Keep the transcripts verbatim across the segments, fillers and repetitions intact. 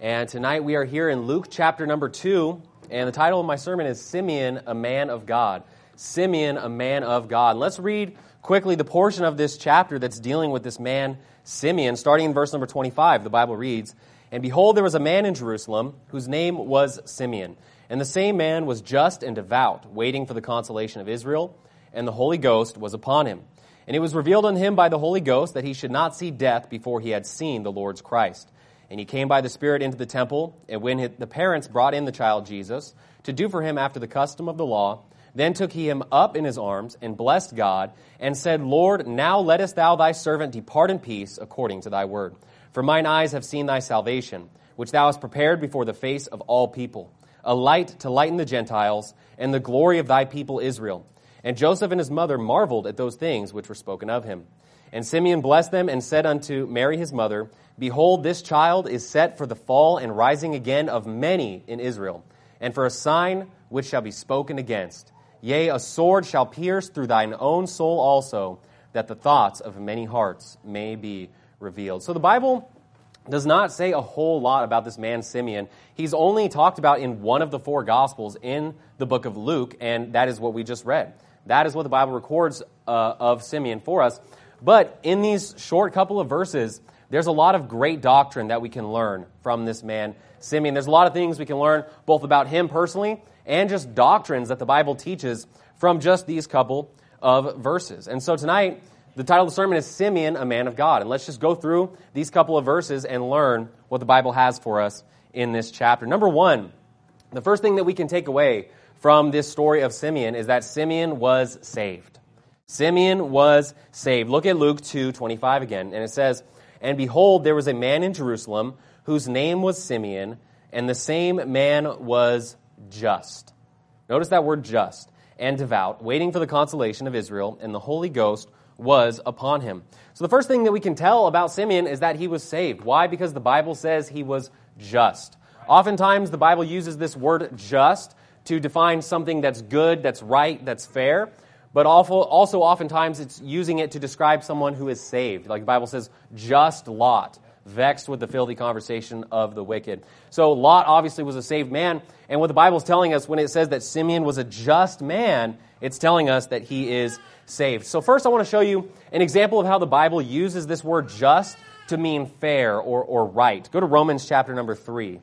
And tonight we are here in Luke chapter number two, and the title of my sermon is Simeon, a Man of God. Simeon, a Man of God. And let's read quickly the portion of this chapter that's dealing with this man, Simeon, starting in verse number twenty-five. The Bible reads, "And behold, there was a man in Jerusalem whose name was Simeon. And the same man was just and devout, waiting for the consolation of Israel, and the Holy Ghost was upon him. And it was revealed unto him by the Holy Ghost that he should not see death before he had seen the Lord's Christ. And he came by the Spirit into the temple, and when the parents brought in the child Jesus to do for him after the custom of the law, then took he him up in his arms, and blessed God, and said, Lord, now lettest thou thy servant depart in peace according to thy word. For mine eyes have seen thy salvation, which thou hast prepared before the face of all people, a light to lighten the Gentiles, and the glory of thy people Israel. And Joseph and his mother marveled at those things which were spoken of him. And Simeon blessed them and said unto Mary his mother, Behold, this child is set for the fall and rising again of many in Israel, and for a sign which shall be spoken against. Yea, a sword shall pierce through thine own soul also, that the thoughts of many hearts may be revealed." So the Bible does not say a whole lot about this man Simeon. He's only talked about in one of the four Gospels in the book of Luke, and that is what we just read. That is what the Bible records uh, of Simeon for us. But in these short couple of verses, there's a lot of great doctrine that we can learn from this man Simeon. There's a lot of things we can learn both about him personally and just doctrines that the Bible teaches from just these couple of verses. And so tonight, the title of the sermon is Simeon, a Man of God. And let's just go through these couple of verses and learn what the Bible has for us in this chapter. Number one, the first thing that we can take away from this story of Simeon is that Simeon was saved. Simeon was saved. Look at Luke two twenty-five again, and it says, "And behold, there was a man in Jerusalem whose name was Simeon, and the same man was just." Notice that word just, "and devout, waiting for the consolation of Israel, and the Holy Ghost was upon him." So the first thing that we can tell about Simeon is that he was saved. Why? Because the Bible says he was just. Oftentimes, the Bible uses this word just to define something that's good, that's right, that's fair. But also, also oftentimes it's using it to describe someone who is saved. Like the Bible says, just Lot, vexed with the filthy conversation of the wicked. So Lot obviously was a saved man. And what the Bible is telling us when it says that Simeon was a just man, it's telling us that he is saved. So first I want to show you an example of how the Bible uses this word just to mean fair or, or right. Go to Romans chapter number three.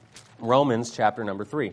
Romans chapter number three.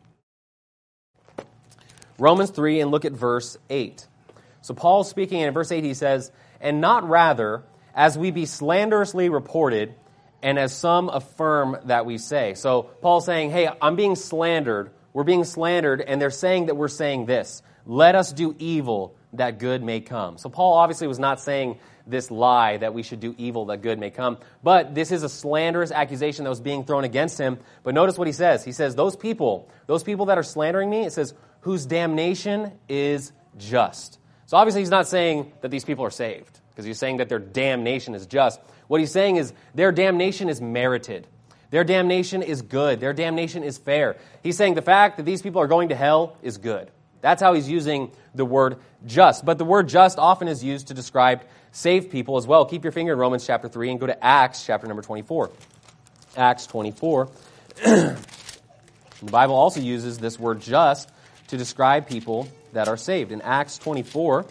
Romans three, and look at verse eight. So Paul's speaking, and in verse eight he says, "And not rather as we be slanderously reported, and as some affirm that we say." So Paul's saying, hey, I'm being slandered. We're being slandered, and they're saying that we're saying this. Let us do evil that good may come. So Paul obviously was not saying this lie that we should do evil that good may come. But this is a slanderous accusation that was being thrown against him. But notice what he says. He says, those people, those people that are slandering me, it says, whose damnation is just. So obviously he's not saying that these people are saved, because he's saying that their damnation is just. What he's saying is their damnation is merited. Their damnation is good. Their damnation is fair. He's saying the fact that these people are going to hell is good. That's how he's using the word just. But the word just often is used to describe saved people as well. Keep your finger in Romans chapter three and go to Acts chapter number twenty-four. Acts twenty-four. The Bible also uses this word just to describe people that are saved. In Acts twenty-four,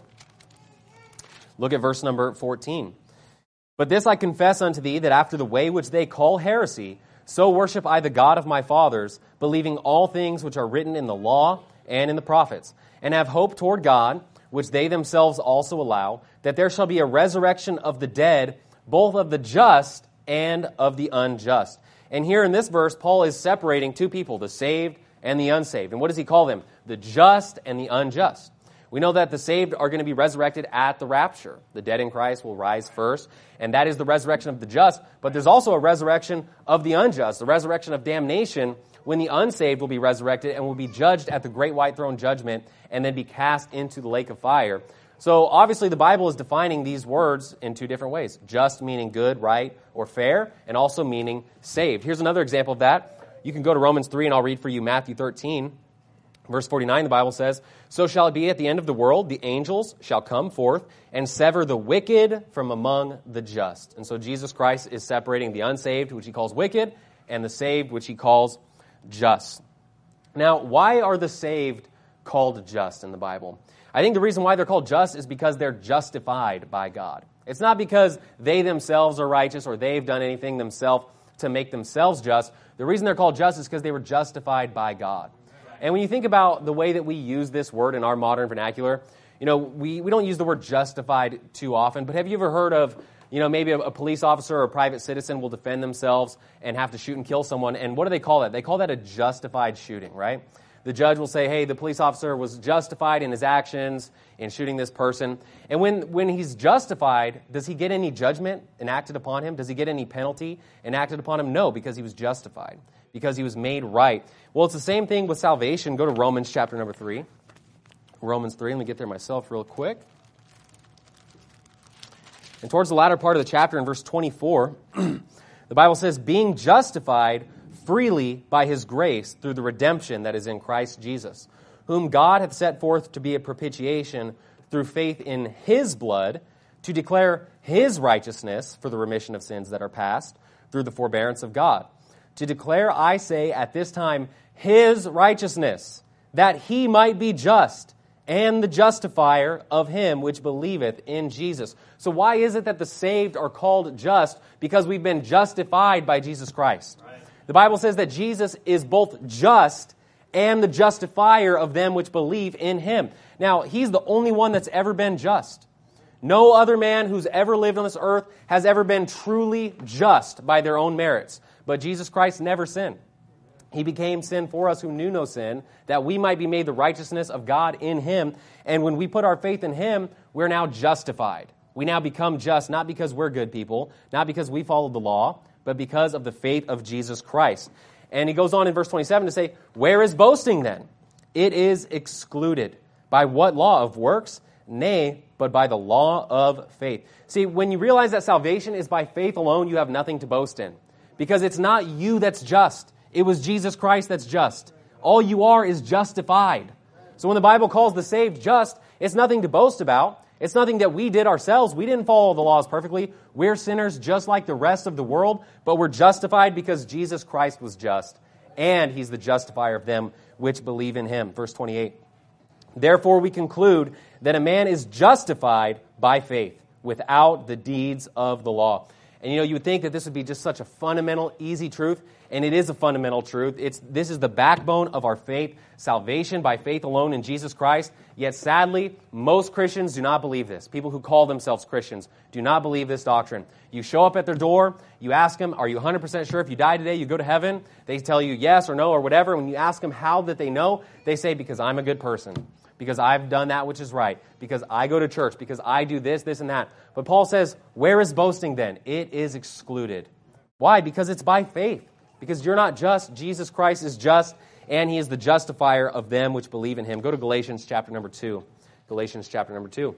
look at verse number fourteen. "But this I confess unto thee, that after the way which they call heresy, so worship I the God of my fathers, believing all things which are written in the law and in the prophets, and have hope toward God, which they themselves also allow, that there shall be a resurrection of the dead, both of the just and of the unjust." And here in this verse, Paul is separating two people, the saved and the unsaved. And what does he call them? The just and the unjust. We know that the saved are going to be resurrected at the rapture. The dead in Christ will rise first, and that is the resurrection of the just. But there's also a resurrection of the unjust, the resurrection of damnation, when the unsaved will be resurrected and will be judged at the great white throne judgment and then be cast into the lake of fire. So obviously the Bible is defining these words in two different ways. Just meaning good, right, or fair, and also meaning saved. Here's another example of that. You can go to Romans three, and I'll read for you Matthew thirteen. Verse forty-nine, the Bible says, "So shall it be at the end of the world, the angels shall come forth and sever the wicked from among the just." And so Jesus Christ is separating the unsaved, which he calls wicked, and the saved, which he calls just. Now, why are the saved called just in the Bible? I think the reason why they're called just is because they're justified by God. It's not because they themselves are righteous or they've done anything themselves to make themselves just. The reason they're called just is because they were justified by God. And when you think about the way that we use this word in our modern vernacular, you know, we, we don't use the word justified too often, but have you ever heard of, you know, maybe a, a police officer or a private citizen will defend themselves and have to shoot and kill someone, and what do they call that? They call that a justified shooting, right? The judge will say, hey, the police officer was justified in his actions in shooting this person. And when, when he's justified, does he get any judgment enacted upon him? Does he get any penalty enacted upon him? No, because he was justified, because he was made right. Well, it's the same thing with salvation. Go to Romans chapter number three. Romans three, let me get there myself real quick. And towards the latter part of the chapter, in verse twenty-four, the Bible says, being justified freely by his grace through the redemption that is in Christ Jesus, whom God hath set forth to be a propitiation through faith in his blood, to declare his righteousness for the remission of sins that are past, through the forbearance of God. To declare, I say, at this time, his righteousness, that he might be just, and the justifier of him which believeth in Jesus. So why is it that the saved are called just? Because we've been justified by Jesus Christ. Right. The Bible says that Jesus is both just and the justifier of them which believe in him. Now, he's the only one that's ever been just. No other man who's ever lived on this earth has ever been truly just by their own merits. But Jesus Christ never sinned. He became sin for us who knew no sin, that we might be made the righteousness of God in him. And when we put our faith in him, we're now justified. We now become just, not because we're good people, not because we followed the law, but because of the faith of Jesus Christ. And he goes on in verse twenty-seven to say, where is boasting then? It is excluded. By what law? Of works? Nay, but by the law of faith. See, when you realize that salvation is by faith alone, you have nothing to boast in. Because it's not you that's just. It was Jesus Christ that's just. All you are is justified. So when the Bible calls the saved just, it's nothing to boast about. It's nothing that we did ourselves. We didn't follow the laws perfectly. We're sinners just like the rest of the world, but we're justified because Jesus Christ was just, and he's the justifier of them which believe in him. Verse twenty-eight. Therefore we conclude that a man is justified by faith without the deeds of the law. And you know, you would think that this would be just such a fundamental, easy truth, and it is a fundamental truth. It's this is the backbone of our faith, salvation by faith alone in Jesus Christ. Yet sadly, most Christians do not believe this. People who call themselves Christians do not believe this doctrine. You show up at their door, you ask them, are you one hundred percent sure if you die today you go to heaven? They tell you yes or no or whatever. When you ask them how that they know, they say, because I'm a good person. Because I've done that which is right, because I go to church, because I do this, this, and that. But Paul says, where is boasting then? It is excluded. Why? Because it's by faith. Because you're not just. Jesus Christ is just, and he is the justifier of them which believe in him. Go to Galatians chapter number two. Galatians chapter number two.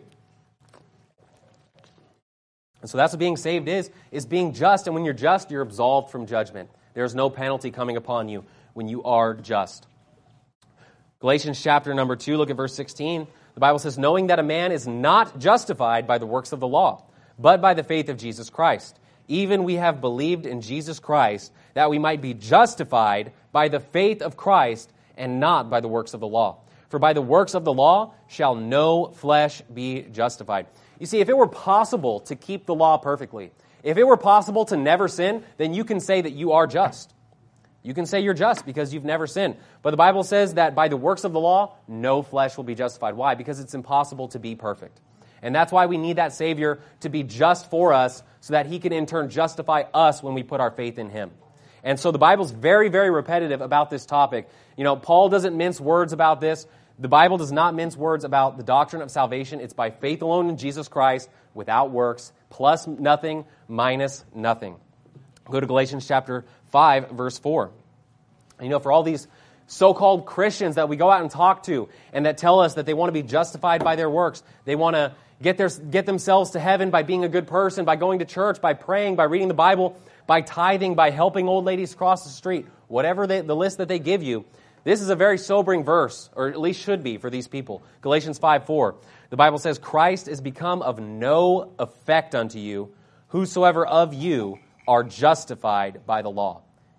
And so that's what being saved is, is being just. And when you're just, you're absolved from judgment. There's no penalty coming upon you when you are just. Galatians chapter number two, look at verse sixteen. The Bible says, knowing that a man is not justified by the works of the law, but by the faith of Jesus Christ. Even we have believed in Jesus Christ, that we might be justified by the faith of Christ, and not by the works of the law. For by the works of the law shall no flesh be justified. You see, if it were possible to keep the law perfectly, if it were possible to never sin, then you can say that you are just. You can say you're just because you've never sinned. But the Bible says that by the works of the law, no flesh will be justified. Why? Because it's impossible to be perfect. And that's why we need that Savior to be just for us so that he can in turn justify us when we put our faith in him. And so the Bible's very, very repetitive about this topic. You know, Paul doesn't mince words about this. The Bible does not mince words about the doctrine of salvation. It's by faith alone in Jesus Christ, without works, plus nothing, minus nothing. Go to Galatians chapter five, verse four. You know, for all these so-called Christians that we go out and talk to and that tell us that they want to be justified by their works, they want to get their get themselves to heaven by being a good person, by going to church, by praying, by reading the Bible, by tithing, by helping old ladies cross the street, whatever they, the list that they give you, this is a very sobering verse, or at least should be for these people. Galatians five four. The Bible says, Christ is become of no effect unto you, whosoever of you are justified by the law.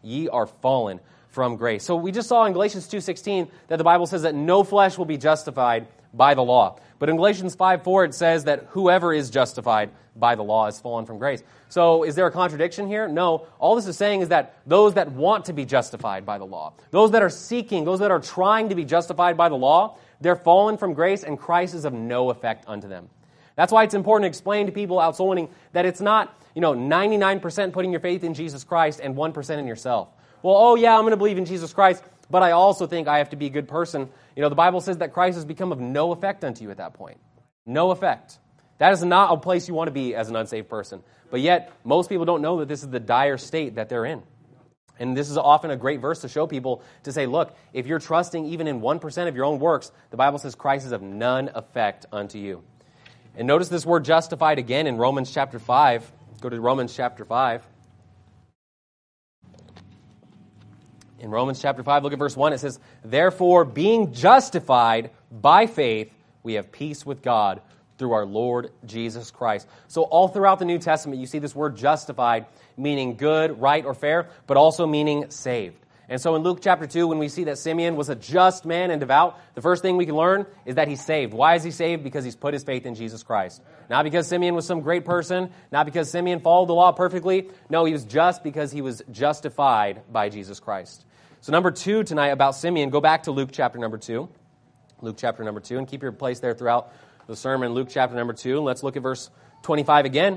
ye are fallen from grace. So we just saw in Galatians two sixteen that the Bible says that no flesh will be justified by the law. But in Galatians five four it says that whoever is justified by the law is fallen from grace. So is there a contradiction here? No. All this is saying is that those that want to be justified by the law, those that are seeking, those that are trying to be justified by the law, they're fallen from grace and Christ is of no effect unto them. That's why it's important to explain to people out soul winning that it's not, you know, ninety-nine percent putting your faith in Jesus Christ and one percent in yourself. Well, oh yeah, I'm going to believe in Jesus Christ, but I also think I have to be a good person. You know, the Bible says that Christ has become of no effect unto you at that point. No effect. That is not a place you want to be as an unsaved person. But yet, most people don't know that this is the dire state that they're in. And this is often a great verse to show people to say, look, if you're trusting even in one percent of your own works, the Bible says Christ is of none effect unto you. And notice this word justified again in Romans chapter five. Go to Romans chapter five. In Romans chapter five, look at verse one. It says, therefore, being justified by faith, we have peace with God through our Lord Jesus Christ. So all throughout the New Testament, you see this word justified, meaning good, right, or fair, but also meaning saved. And so in Luke chapter two, when we see that Simeon was a just man and devout, the first thing we can learn is that he's saved. Why is he saved? Because he's put his faith in Jesus Christ. Not because Simeon was some great person, not because Simeon followed the law perfectly. No, he was just because he was justified by Jesus Christ. So number two tonight about Simeon, go back to Luke chapter number two. Luke chapter number two, and keep your place there throughout the sermon, Luke chapter number two. And let's look at verse twenty-five again.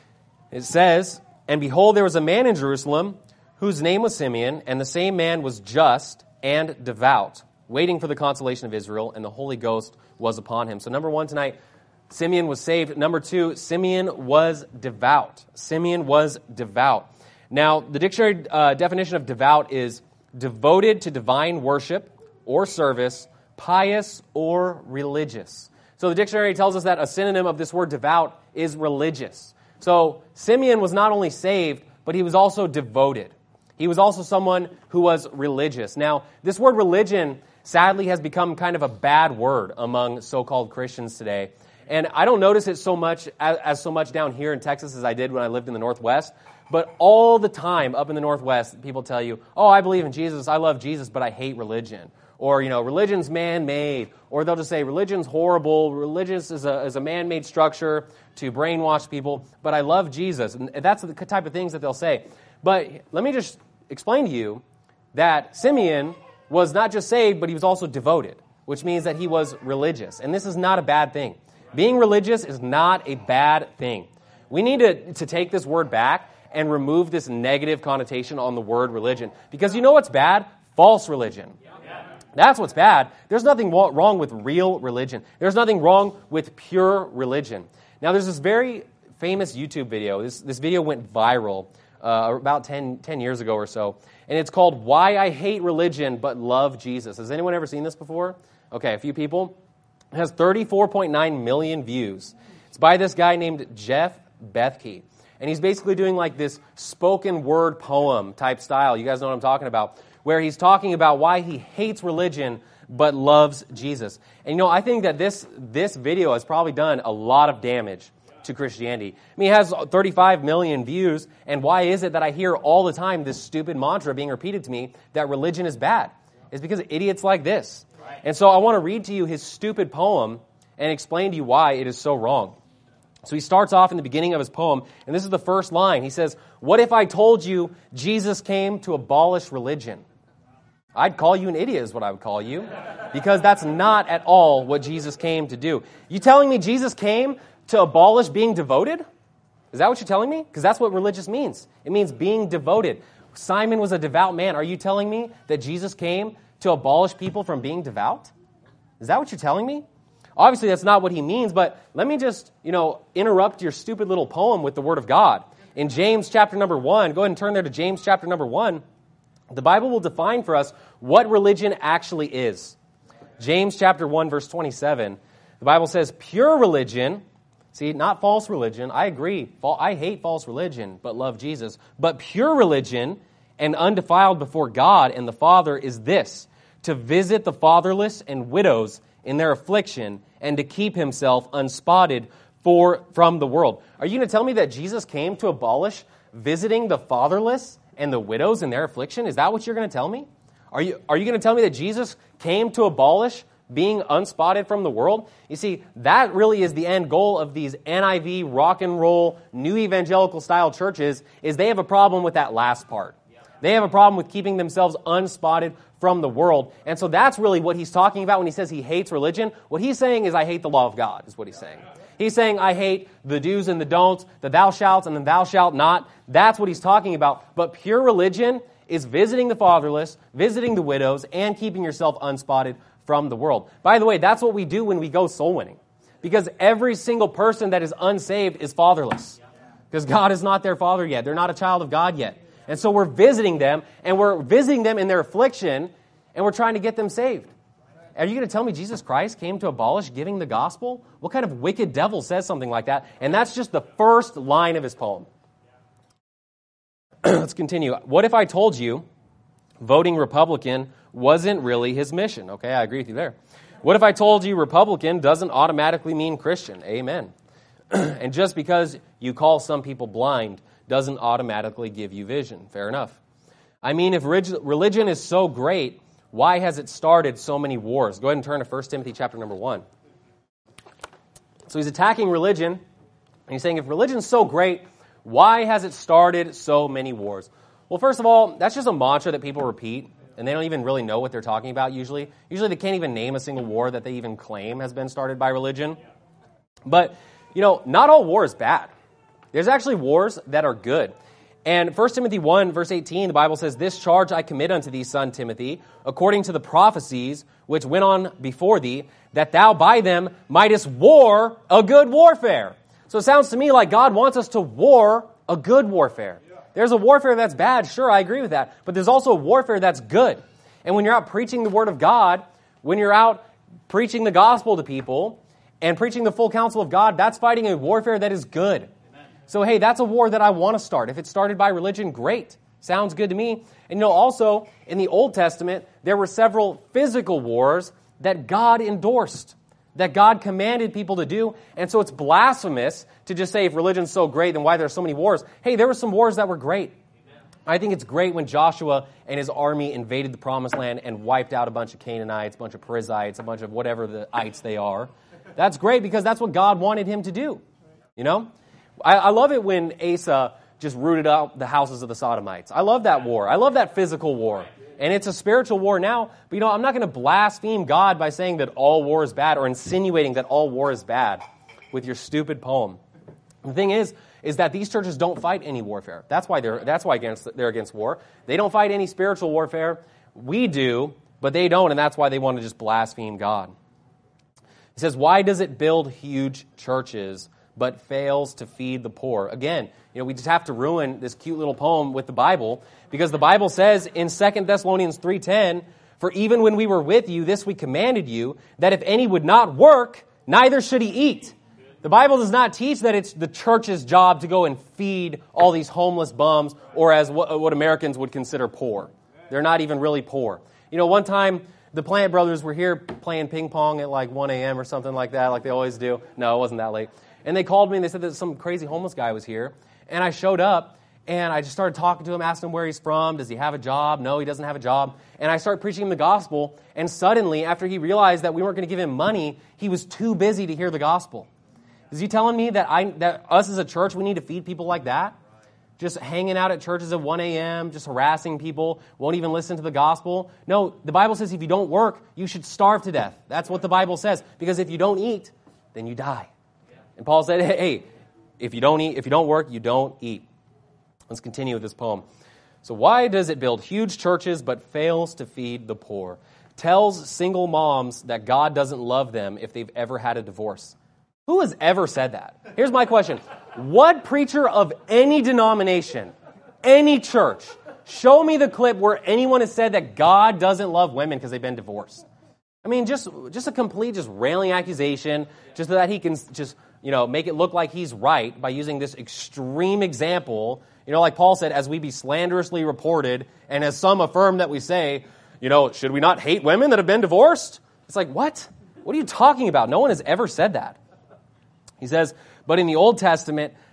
It says, and behold, there was a man in Jerusalem whose name was Simeon, and the same man was just and devout, waiting for the consolation of Israel, and the Holy Ghost was upon him. So number one tonight, Simeon was saved. Number two, Simeon was devout. Simeon was devout. Now, the dictionary uh, definition of devout is devoted to divine worship or service, pious or religious. So the dictionary tells us that a synonym of this word devout is religious. So Simeon was not only saved, but he was also devoted. He was also someone who was religious. Now, this word religion sadly has become kind of a bad word among so-called Christians today. And I don't notice it so much as, as so much down here in Texas as I did when I lived in the Northwest. But all the time up in the Northwest, people tell you, oh, I believe in Jesus, I love Jesus, but I hate religion. Or, you know, religion's man-made. Or they'll just say, religion's horrible. Religion is a, is a man-made structure to brainwash people, but I love Jesus. And that's the type of things that they'll say. But let me just explain to you that Simeon was not just saved, but he was also devoted, which means that he was religious. And this is not a bad thing. Being religious is not a bad thing. We need to, to take this word back and remove this negative connotation on the word religion. Because you know what's bad? False religion. That's what's bad. There's nothing wrong with real religion. There's nothing wrong with pure religion. Now, there's this very famous YouTube video. This, this video went viral uh, about ten, ten years ago or so. And it's called Why I Hate Religion But Love Jesus. Has anyone ever seen this before? Okay, a few people. It has thirty-four point nine million views. It's by this guy named Jeff Bethke. And he's basically doing like this spoken word poem type style. You guys know what I'm talking about. Where he's talking about why he hates religion but loves Jesus. And you know, I think that this this video has probably done a lot of damage to Christianity. I mean, it has thirty-five million views, and why is it that I hear all the time this stupid mantra being repeated to me that religion is bad? It's because of idiots like this. Right. And so I want to read to you his stupid poem and explain to you why it is so wrong. So he starts off in the beginning of his poem, and this is the first line. He says, "What if I told you Jesus came to abolish religion?" I'd call you an idiot is what I would call you, because that's not at all what Jesus came to do. You telling me Jesus came to abolish being devoted? Is that what you're telling me? Because that's what religious means. It means being devoted. Simon was a devout man. Are you telling me that Jesus came to abolish people from being devout? Is that what you're telling me? Obviously, that's not what he means, but let me just, you know, interrupt your stupid little poem with the Word of God. In James chapter number one, go ahead and turn there to James chapter number one. The Bible will define for us what religion actually is. James chapter one, verse twenty-seven. The Bible says, pure religion, see, not false religion. I agree. I hate false religion, but love Jesus. But pure religion and undefiled before God and the Father is this, to visit the fatherless and widows in their affliction and to keep himself unspotted for from the world. Are you going to tell me that Jesus came to abolish visiting the fatherless and the widows in their affliction? Is that what you're going to tell me? Are you, are you going to tell me that Jesus came to abolish being unspotted from the world? You see, that really is the end goal of these N I V, rock and roll, new evangelical style churches, is they have a problem with that last part. They have a problem with keeping themselves unspotted from the world. And so that's really what he's talking about when he says he hates religion. What he's saying is, I hate the law of God, is what he's saying. He's saying, I hate the do's and the don'ts, the thou shalt and the thou shalt not. That's what he's talking about. But pure religion is visiting the fatherless, visiting the widows, and keeping yourself unspotted from the world. By the way, that's what we do when we go soul winning. Because every single person that is unsaved is fatherless. Because God is not their father yet. They're not a child of God yet. And so we're visiting them, and we're visiting them in their affliction, and we're trying to get them saved. Are you going to tell me Jesus Christ came to abolish giving the gospel? What kind of wicked devil says something like that? And that's just the first line of his poem. Let's continue. What if I told you voting Republican wasn't really his mission? Okay, I agree with you there. What if I told you Republican doesn't automatically mean Christian? Amen. And just because you call some people blind doesn't automatically give you vision. Fair enough. I mean, if religion is so great, why has it started so many wars? Go ahead and turn to First Timothy chapter number one. So he's attacking religion, and he's saying, if religion's so great, why has it started so many wars? Well, first of all, that's just a mantra that people repeat, and they don't even really know what they're talking about usually. Usually they can't even name a single war that they even claim has been started by religion. But, you know, not all war is bad. There's actually wars that are good. And First Timothy one, verse eighteen, the Bible says, this charge I commit unto thee, son Timothy, according to the prophecies which went on before thee, that thou by them mightest war a good warfare. So it sounds to me like God wants us to war a good warfare. There's a warfare that's bad, sure, I agree with that. But there's also a warfare that's good. And when you're out preaching the Word of God, when you're out preaching the gospel to people and preaching the full counsel of God, that's fighting a warfare that is good. So, hey, that's a war that I want to start. If it's started by religion, great. Sounds good to me. And you know, also, in the Old Testament, there were several physical wars that God endorsed, that God commanded people to do. And so it's blasphemous to just say, if religion's so great, then why there are so many wars? Hey, there were some wars that were great. I think it's great when Joshua and his army invaded the Promised Land and wiped out a bunch of Canaanites, a bunch of Perizzites, a bunch of whatever the ites they are. That's great because that's what God wanted him to do. You know? I, I love it when Asa just rooted out the houses of the Sodomites. I love that war. I love that physical war. And it's a spiritual war now. But, you know, I'm not going to blaspheme God by saying that all war is bad or insinuating that all war is bad with your stupid poem. The thing is, is that these churches don't fight any warfare. That's why they're that's why against they're against war. They don't fight any spiritual warfare. We do, but they don't, and that's why they want to just blaspheme God. He says, why does it build huge churches but fails to feed the poor? Again, you know, we just have to ruin this cute little poem with the Bible, because the Bible says in Second Thessalonians three ten, for even when we were with you, this we commanded you, that if any would not work, neither should he eat. The Bible does not teach that it's the church's job to go and feed all these homeless bums, or as what, what Americans would consider poor. They're not even really poor. You know, one time the Plant Brothers were here playing ping pong at like one a.m. or something like that, like they always do. No, it wasn't that late. And they called me and they said that some crazy homeless guy was here. And I showed up and I just started talking to him, asking him where he's from. Does he have a job? No, he doesn't have a job. And I started preaching him the gospel. And suddenly, after he realized that we weren't going to give him money, he was too busy to hear the gospel. Is he telling me that I, that us as a church, we need to feed people like that? Just hanging out at churches at one a.m., just harassing people, won't even listen to the gospel? No, the Bible says if you don't work, you should starve to death. That's what the Bible says. Because if you don't eat, then you die. And Paul said, hey, if you don't eat, if you don't work, you don't eat. Let's continue with this poem. So why does it build huge churches but fails to feed the poor? Tells single moms that God doesn't love them if they've ever had a divorce. Who has ever said that? Here's my question. What preacher of any denomination, any church, show me the clip where anyone has said that God doesn't love women because they've been divorced? I mean, just just a complete, just railing accusation, just so that he can just, you know, make it look like he's right by using this extreme example. You know, like Paul said, as we be slanderously reported, and as some affirm that we say, you know, should we not hate women that have been divorced? It's like, what? What are you talking about? No one has ever said that. He says, but in the Old Testament,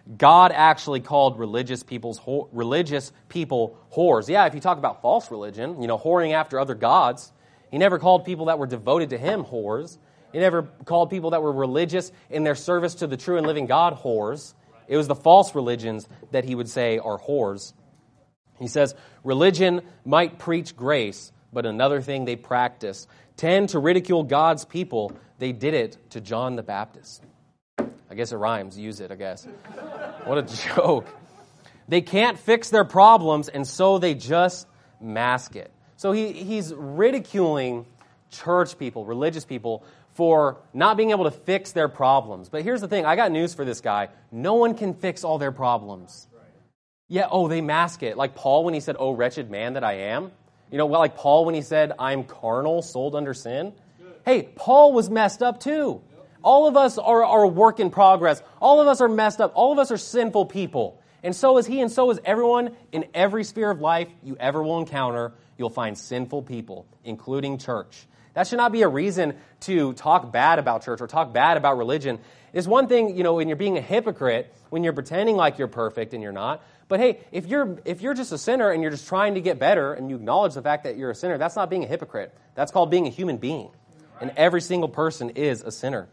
God actually called religious people's whore, religious people whores. Yeah, if you talk about false religion, you know, whoring after other gods, he never called people that were devoted to him whores. He never called people that were religious in their service to the true and living God whores. It was the false religions that he would say are whores. He says, religion might preach grace, but another thing they practice. Tend to ridicule God's people. They did it to John the Baptist. I guess it rhymes. Use it, I guess. What a joke. They can't fix their problems, and so they just mask it. So he, he's ridiculing church people, religious people, for not being able to fix their problems. But here's the thing. I got news for this guy. No one can fix all their problems. Yeah, oh, they mask it. Like Paul when he said, oh, wretched man that I am. You know, well, like Paul when he said, I'm carnal, sold under sin. Hey, Paul was messed up too. All of us are, are a work in progress. All of us are messed up. All of us are sinful people. And so is he, and so is everyone in every sphere of life you ever will encounter. You'll find sinful people, including church. That should not be a reason to talk bad about church or talk bad about religion. It's one thing, you know, when you're being a hypocrite, when you're pretending like you're perfect and you're not. But hey, if you're if you're just a sinner and you're just trying to get better and you acknowledge the fact that you're a sinner, that's not being a hypocrite. That's called being a human being. And every single person is a sinner.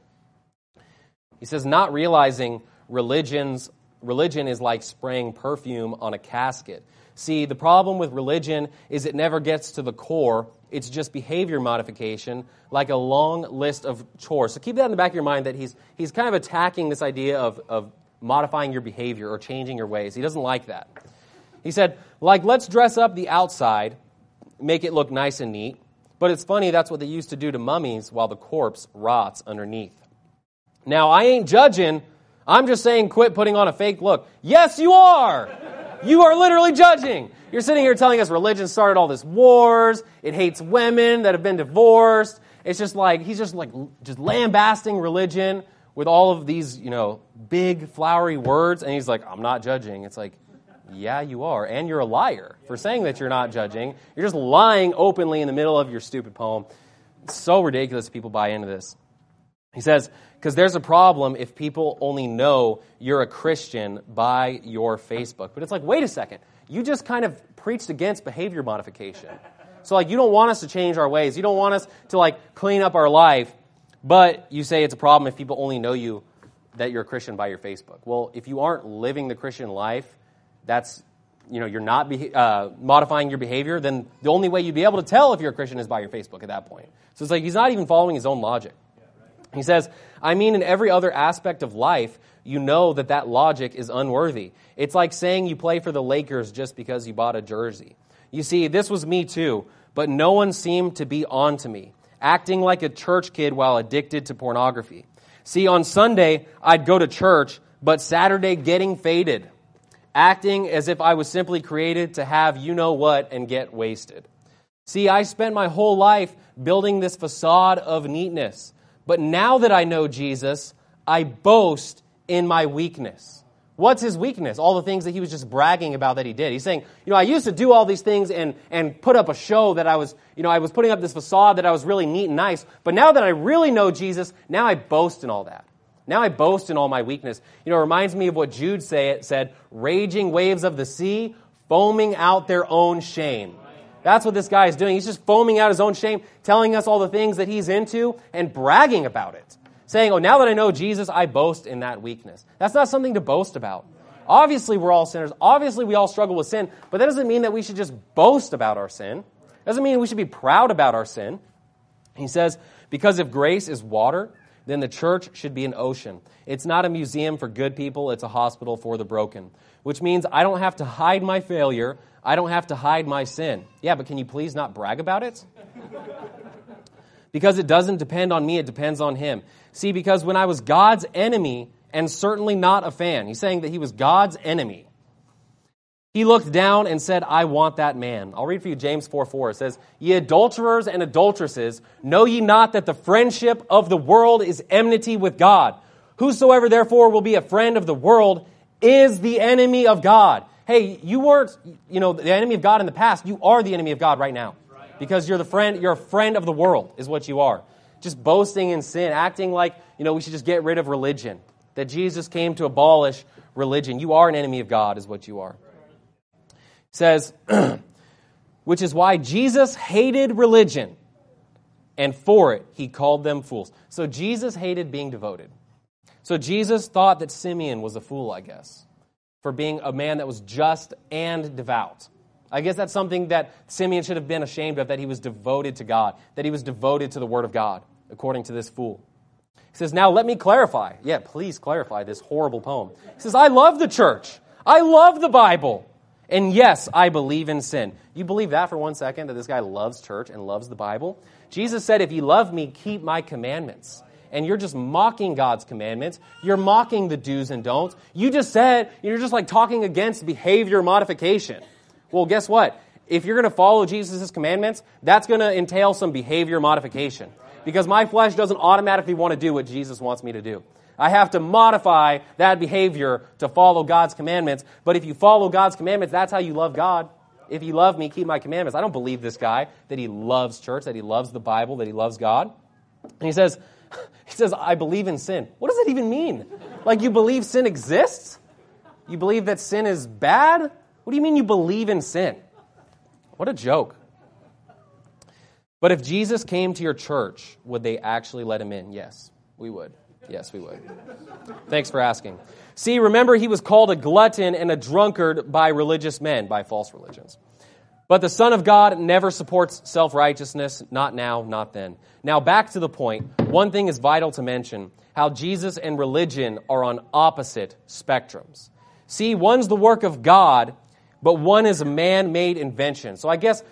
He says, not realizing religion's religion is like spraying perfume on a casket. See, the problem with religion is it never gets to the core. It's just behavior modification, like a long list of chores. So keep that in the back of your mind that he's he's kind of attacking this idea of, of modifying your behavior or changing your ways. He doesn't like that. He said, like, let's dress up the outside, make it look nice and neat. But it's funny, that's what they used to do to mummies while the corpse rots underneath. Now, I ain't judging. I'm just saying quit putting on a fake look. Yes, you are. You are literally judging. You're sitting here telling us religion started all this wars. It hates women that have been divorced. It's just like, he's just like, just lambasting religion with all of these, you know, big flowery words. And he's like, I'm not judging. It's like, yeah, you are. And you're a liar for saying that you're not judging. You're just lying openly in the middle of your stupid poem. It's so ridiculous people buy into this. He says, because there's a problem if people only know you're a Christian by your Facebook. But it's like, wait a second. You just kind of preached against behavior modification. So like, you don't want us to change our ways. You don't want us to like clean up our life. But you say it's a problem if people only know you that you're a Christian by your Facebook. Well, if you aren't living the Christian life, that's, you know, you're not be, uh, modifying your behavior, then the only way you'd be able to tell if you're a Christian is by your Facebook at that point. So it's like he's not even following his own logic. He says, I mean, in every other aspect of life, you know that that logic is unworthy. It's like saying you play for the Lakers just because you bought a jersey. You see, this was me too, but no one seemed to be on to me, acting like a church kid while addicted to pornography. See, on Sunday, I'd go to church, but Saturday getting faded, acting as if I was simply created to have you-know-what and get wasted. See, I spent my whole life building this facade of neatness. But now that I know Jesus, I boast in my weakness. What's his weakness? All the things that he was just bragging about that he did. He's saying, you know, I used to do all these things and, and put up a show that I was, you know, I was putting up this facade that I was really neat and nice. But now that I really know Jesus, now I boast in all that. Now I boast in all my weakness. You know, it reminds me of what Jude say, said, raging waves of the sea, foaming out their own shame. That's what this guy is doing. He's just foaming out his own shame, telling us all the things that he's into and bragging about it. Saying, oh, now that I know Jesus, I boast in that weakness. That's not something to boast about. Obviously, we're all sinners. Obviously, we all struggle with sin. But that doesn't mean that we should just boast about our sin. It doesn't mean we should be proud about our sin. He says, because if grace is water, then the church should be an ocean. It's not a museum for good people. It's a hospital for the broken. Which means I don't have to hide my failure. I don't have to hide my sin. Yeah, but can you please not brag about it? Because it doesn't depend on me, it depends on him. See, because when I was God's enemy, and certainly not a fan, he's saying that he was God's enemy, he looked down and said, I want that man. I'll read for you James four four. It says, ye adulterers and adulteresses, know ye not that the friendship of the world is enmity with God? Whosoever therefore will be a friend of the world is the enemy of God. Hey, you weren't, you know, the enemy of God in the past. You are the enemy of God right now. Because you're the friend, you're a friend of the world is what you are. Just boasting in sin, acting like, you know, we should just get rid of religion. That Jesus came to abolish religion. You are an enemy of God is what you are. It says, which is why Jesus hated religion, and for it he called them fools. So Jesus hated being devoted. So Jesus thought that Simeon was a fool, I guess, for being a man that was just and devout. I guess that's something that Simeon should have been ashamed of, that he was devoted to God, that he was devoted to the Word of God, according to this fool. He says, now let me clarify. Yeah, please clarify this horrible poem. He says, I love the church. I love the Bible. And yes, I believe in sin. You believe that for one second, that this guy loves church and loves the Bible? Jesus said, if you love me, keep my commandments. And you're just mocking God's commandments. You're mocking the do's and don'ts. You just said, you're just like talking against behavior modification. Well, guess what? If you're going to follow Jesus' commandments, that's going to entail some behavior modification. Because my flesh doesn't automatically want to do what Jesus wants me to do. I have to modify that behavior to follow God's commandments. But if you follow God's commandments, that's how you love God. If you love me, keep my commandments. I don't believe this guy, that he loves church, that he loves the Bible, that he loves God. And he says, he says, I believe in sin. What does that even mean? Like, you believe sin exists? You believe that sin is bad? What do you mean you believe in sin? What a joke. But if Jesus came to your church, would they actually let him in? Yes, we would. Yes, we would. Thanks for asking. See, remember, he was called a glutton and a drunkard by religious men, by false religions. But the Son of God never supports self-righteousness, not now, not then. Now, back to the point. One thing is vital to mention, how Jesus and religion are on opposite spectrums. See, one's the work of God, but one is a man-made invention. So I guess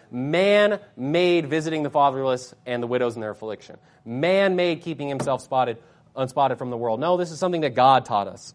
man-made visiting the fatherless and the widows in their affliction. Man-made keeping himself spotted, unspotted from the world. No, this is something that God taught us.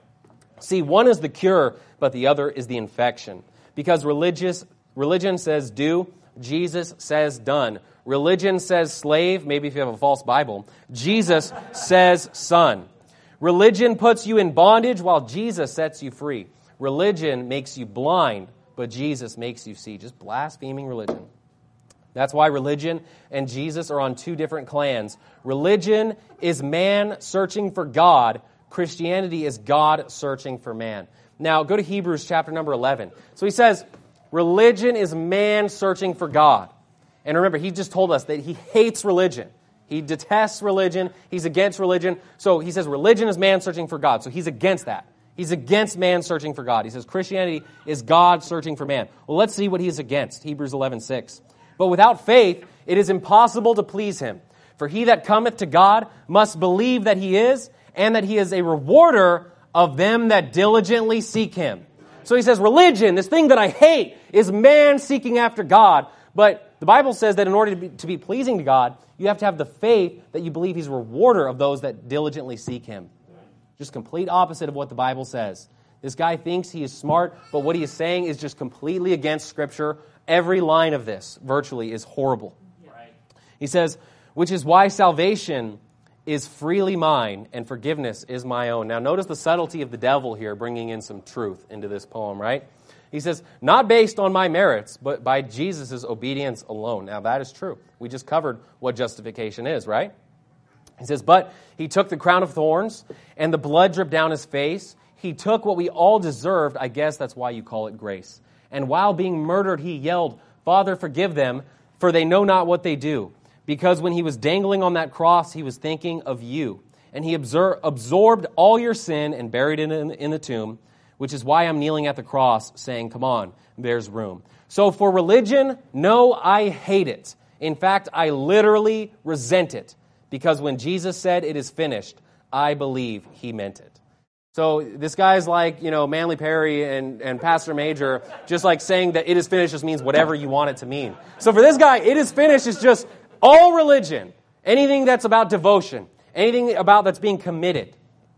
See, one is the cure, but the other is the infection. Because religious religion says do, Jesus says done. Religion says slave, maybe if you have a false Bible. Jesus says son. Religion puts you in bondage while Jesus sets you free. Religion makes you blind, but Jesus makes you see. Just blaspheming religion. That's why religion and Jesus are on two different clans. Religion is man searching for God. Christianity is God searching for man. Now, go to Hebrews chapter number eleven. So he says, religion is man searching for God. And remember, he just told us that he hates religion. He detests religion. He's against religion. So he says religion is man searching for God. So he's against that. He's against man searching for God. He says Christianity is God searching for man. Well, let's see what he's against. Hebrews eleven six. But without faith, it is impossible to please him. For he that cometh to God must believe that he is, and that he is a rewarder of them that diligently seek him. So he says religion, this thing that I hate, is man seeking after God. But the Bible says that in order to be, to be pleasing to God, you have to have the faith that you believe he's a rewarder of those that diligently seek him. Just complete opposite of what the Bible says. This guy thinks he is smart, but what he is saying is just completely against Scripture. Every line of this, virtually, is horrible. Right. He says, which is why salvation is freely mine and forgiveness is my own. Now notice the subtlety of the devil here, bringing in some truth into this poem, right? He says, not based on my merits, but by Jesus' obedience alone. Now that is true. We just covered what justification is, right? He says, but he took the crown of thorns and the blood dripped down his face. He took what we all deserved. I guess that's why you call it grace. And while being murdered, he yelled, Father, forgive them, for they know not what they do. Because when he was dangling on that cross, he was thinking of you. And he absor- absorbed all your sin and buried it in, in the tomb, which is why I'm kneeling at the cross saying, come on, there's room. So for religion, no, I hate it. In fact, I literally resent it. Because when Jesus said it is finished, I believe he meant it. So this guy's like, you know, Manly Perry and, and Pastor Major, just like saying that it is finished just means whatever you want it to mean. So for this guy, it is finished is just all religion. Anything that's about devotion. Anything about that's being committed.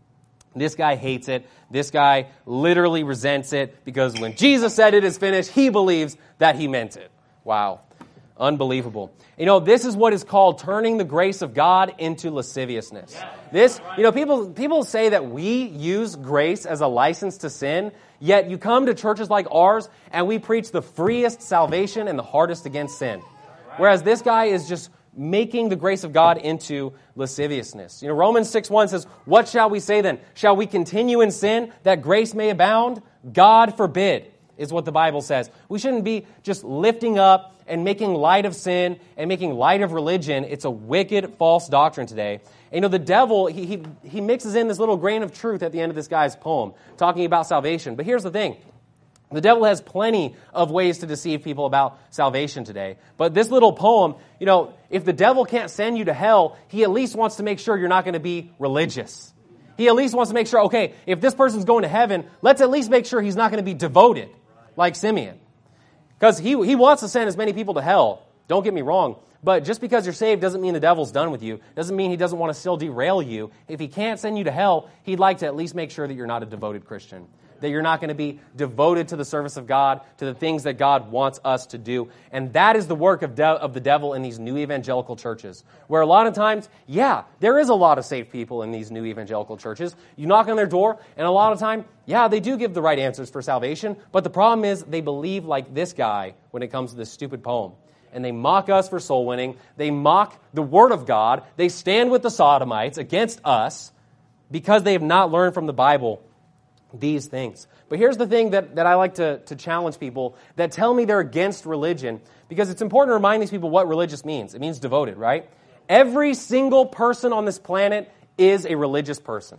This guy hates it. This guy literally resents it because when Jesus said it is finished, he believes that he meant it. Wow. Unbelievable. You know, this is what is called turning the grace of God into lasciviousness. This, you know, people people say that we use grace as a license to sin, yet you come to churches like ours and we preach the freest salvation and the hardest against sin. Whereas this guy is just making the grace of God into lasciviousness. You know, Romans six one says, "What shall we say then? Shall we continue in sin that grace may abound? God forbid," is what the Bible says. We shouldn't be just lifting up and making light of sin and making light of religion. It's a wicked, false doctrine today. And, you know, the devil, he, he, he mixes in this little grain of truth at the end of this guy's poem, talking about salvation. But here's the thing. The devil has plenty of ways to deceive people about salvation today. But this little poem, you know, if the devil can't send you to hell, he at least wants to make sure you're not going to be religious. He at least wants to make sure, okay, if this person's going to heaven, let's at least make sure he's not going to be devoted like Simeon. Because he, he wants to send as many people to hell. Don't get me wrong. But just because you're saved doesn't mean the devil's done with you. Doesn't mean he doesn't want to still derail you. If he can't send you to hell, he'd like to at least make sure that you're not a devoted Christian. That you're not going to be devoted to the service of God, to the things that God wants us to do. And that is the work of, de- of the devil in these new evangelical churches. Where a lot of times, yeah, there is a lot of saved people in these new evangelical churches. You knock on their door, and a lot of time, yeah, they do give the right answers for salvation. But the problem is they believe like this guy when it comes to this stupid poem. And they mock us for soul winning. They mock the Word of God. They stand with the Sodomites against us because they have not learned from the Bible these things. But here's the thing that, that I like to, to challenge people that tell me they're against religion, because it's important to remind these people what religious means. It means devoted, right? Every single person on this planet is a religious person.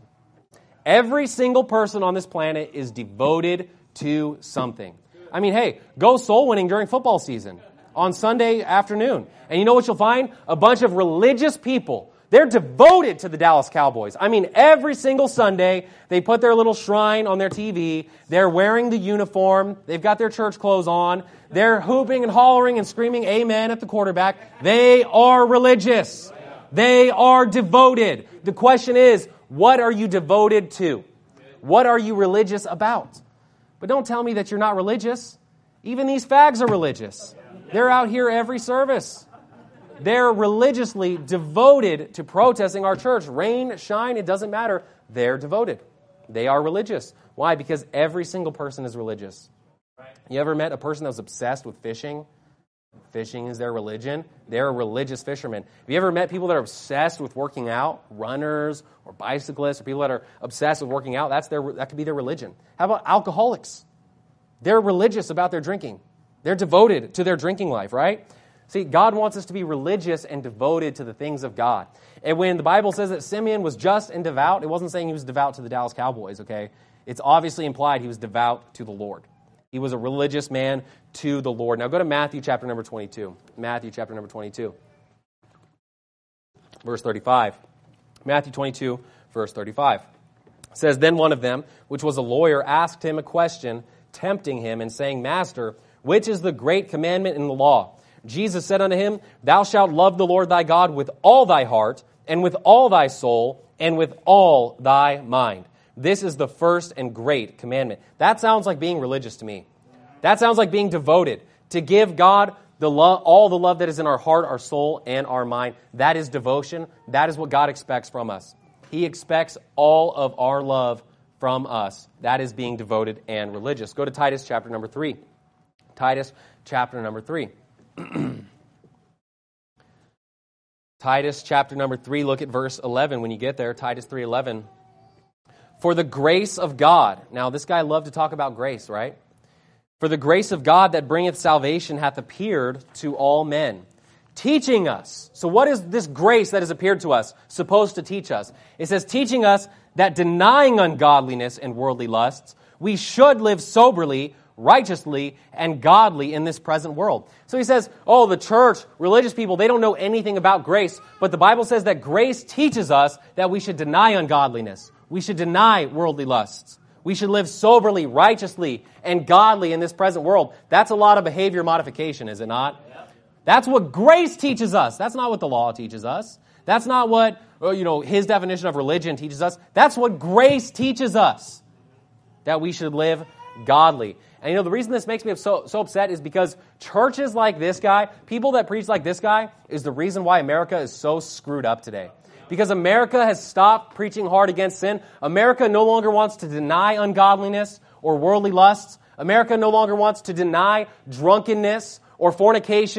Every single person on this planet is devoted to something. I mean, hey, go soul winning during football season on Sunday afternoon. And you know what you'll find? A bunch of religious people. They're devoted to the Dallas Cowboys. I mean, every single Sunday, they put their little shrine on their T V. They're wearing the uniform. They've got their church clothes on. They're hooping and hollering and screaming amen at the quarterback. They are religious. They are devoted. The question is, what are you devoted to? What are you religious about? But don't tell me that you're not religious. Even these fags are religious. They're out here every service. They're religiously devoted to protesting our church. Rain, shine, it doesn't matter. They're devoted. They are religious. Why? Because every single person is religious. You ever met a person that was obsessed with fishing? Fishing is their religion. They're a religious fisherman. Have you ever met people that are obsessed with working out? Runners or bicyclists or people that are obsessed with working out? That's their, that could be their religion. How about alcoholics? They're religious about their drinking. They're devoted to their drinking life, right? See, God wants us to be religious and devoted to the things of God. And when the Bible says that Simeon was just and devout, it wasn't saying he was devout to the Dallas Cowboys, okay? It's obviously implied he was devout to the Lord. He was a religious man to the Lord. Now go to Matthew chapter number twenty-two. Matthew chapter number twenty-two. Verse thirty-five. Matthew twenty-two, verse thirty-five. It says, "Then one of them, which was a lawyer, asked him a question, tempting him and saying, Master, which is the great commandment in the law? Jesus said unto him, Thou shalt love the Lord thy God with all thy heart, and with all thy soul, and with all thy mind. This is the first and great commandment." That sounds like being religious to me. That sounds like being devoted. To give God the love, all the love that is in our heart, our soul, and our mind. That is devotion. That is what God expects from us. He expects all of our love from us. That is being devoted and religious. Go to Titus chapter number three. Titus chapter number three. Titus chapter number three, look at verse eleven when you get there. Titus three eleven. "For the grace of God." Now, this guy loved to talk about grace, right? "For the grace of God that bringeth salvation hath appeared to all men, teaching us." So what is this grace that has appeared to us supposed to teach us? It says, teaching us that denying ungodliness and worldly lusts, we should live soberly, righteously, and godly in this present world. So he says, oh, the church, religious people, they don't know anything about grace, but the Bible says that grace teaches us that we should deny ungodliness. We should deny worldly lusts. We should live soberly, righteously, and godly in this present world. That's a lot of behavior modification, is it not? Yep. That's what grace teaches us. That's not what the law teaches us. That's not what, you know, his definition of religion teaches us. That's what grace teaches us, that we should live godly. And you know, the reason this makes me so, so upset is because churches like this guy, people that preach like this guy, is the reason why America is so screwed up today. Because America has stopped preaching hard against sin. America no longer wants to deny ungodliness or worldly lusts. America no longer wants to deny drunkenness or fornication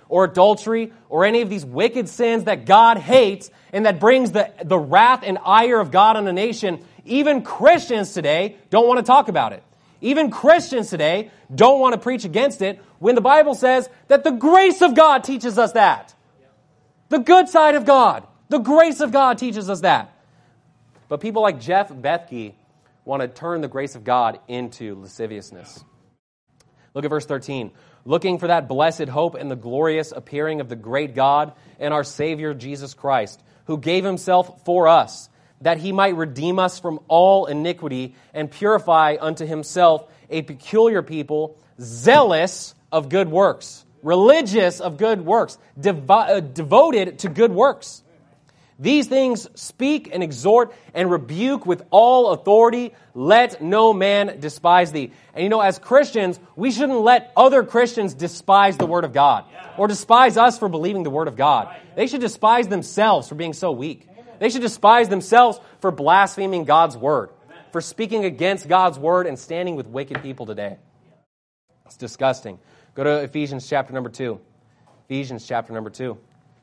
or adultery or any of these wicked sins that God hates and that brings the, the wrath and ire of God on a nation, even Christians today don't want to talk about it. Even Christians today don't want to preach against it when the Bible says that the grace of God teaches us that. The good side of God. The grace of God teaches us that. But people like Jeff Bethke want to turn the grace of God into lasciviousness. Look at verse thirteen. Looking for that blessed hope and the glorious appearing of the great God and our Savior Jesus Christ, who gave himself for us, that he might redeem us from all iniquity and purify unto himself a peculiar people, zealous of good works, religious of good works, devo- uh, devoted to good works. These things speak and exhort and rebuke with all authority. Let no man despise thee. And you know, as Christians, we shouldn't let other Christians despise the Word of God or despise us for believing the Word of God. They should despise themselves for being so weak. They should despise themselves for blaspheming God's Word, for speaking against God's Word and standing with wicked people today. It's disgusting. Go to Ephesians chapter number two. Ephesians chapter number two.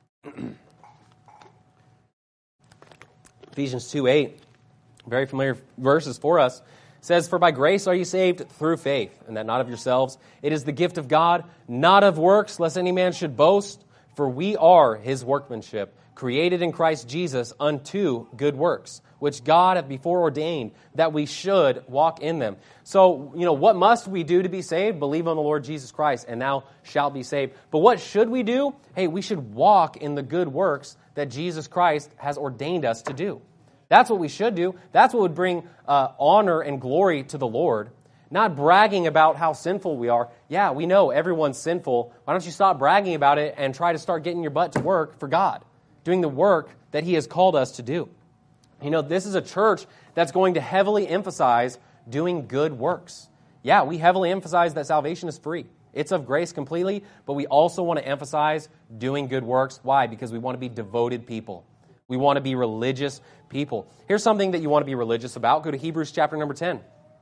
Ephesians two eight, very familiar verses for us, says, "For by grace are you saved through faith, and that not of yourselves. It is the gift of God, not of works, lest any man should boast. For we are his workmanship, created in Christ Jesus unto good works, which God hath before ordained that we should walk in them." So, you know, what must we do to be saved? Believe on the Lord Jesus Christ, and thou shalt be saved. But what should we do? Hey, we should walk in the good works that Jesus Christ has ordained us to do. That's what we should do. That's what would bring uh, honor and glory to the Lord. Not bragging about how sinful we are. Yeah, we know everyone's sinful. Why don't you stop bragging about it and try to start getting your butt to work for God, doing the work that he has called us to do. You know, this is a church that's going to heavily emphasize doing good works. Yeah, we heavily emphasize that salvation is free. It's of grace completely, but we also want to emphasize doing good works. Why? Because we want to be devoted people. We want to be religious people. Here's something that you want to be religious about. Go to Hebrews chapter number ten.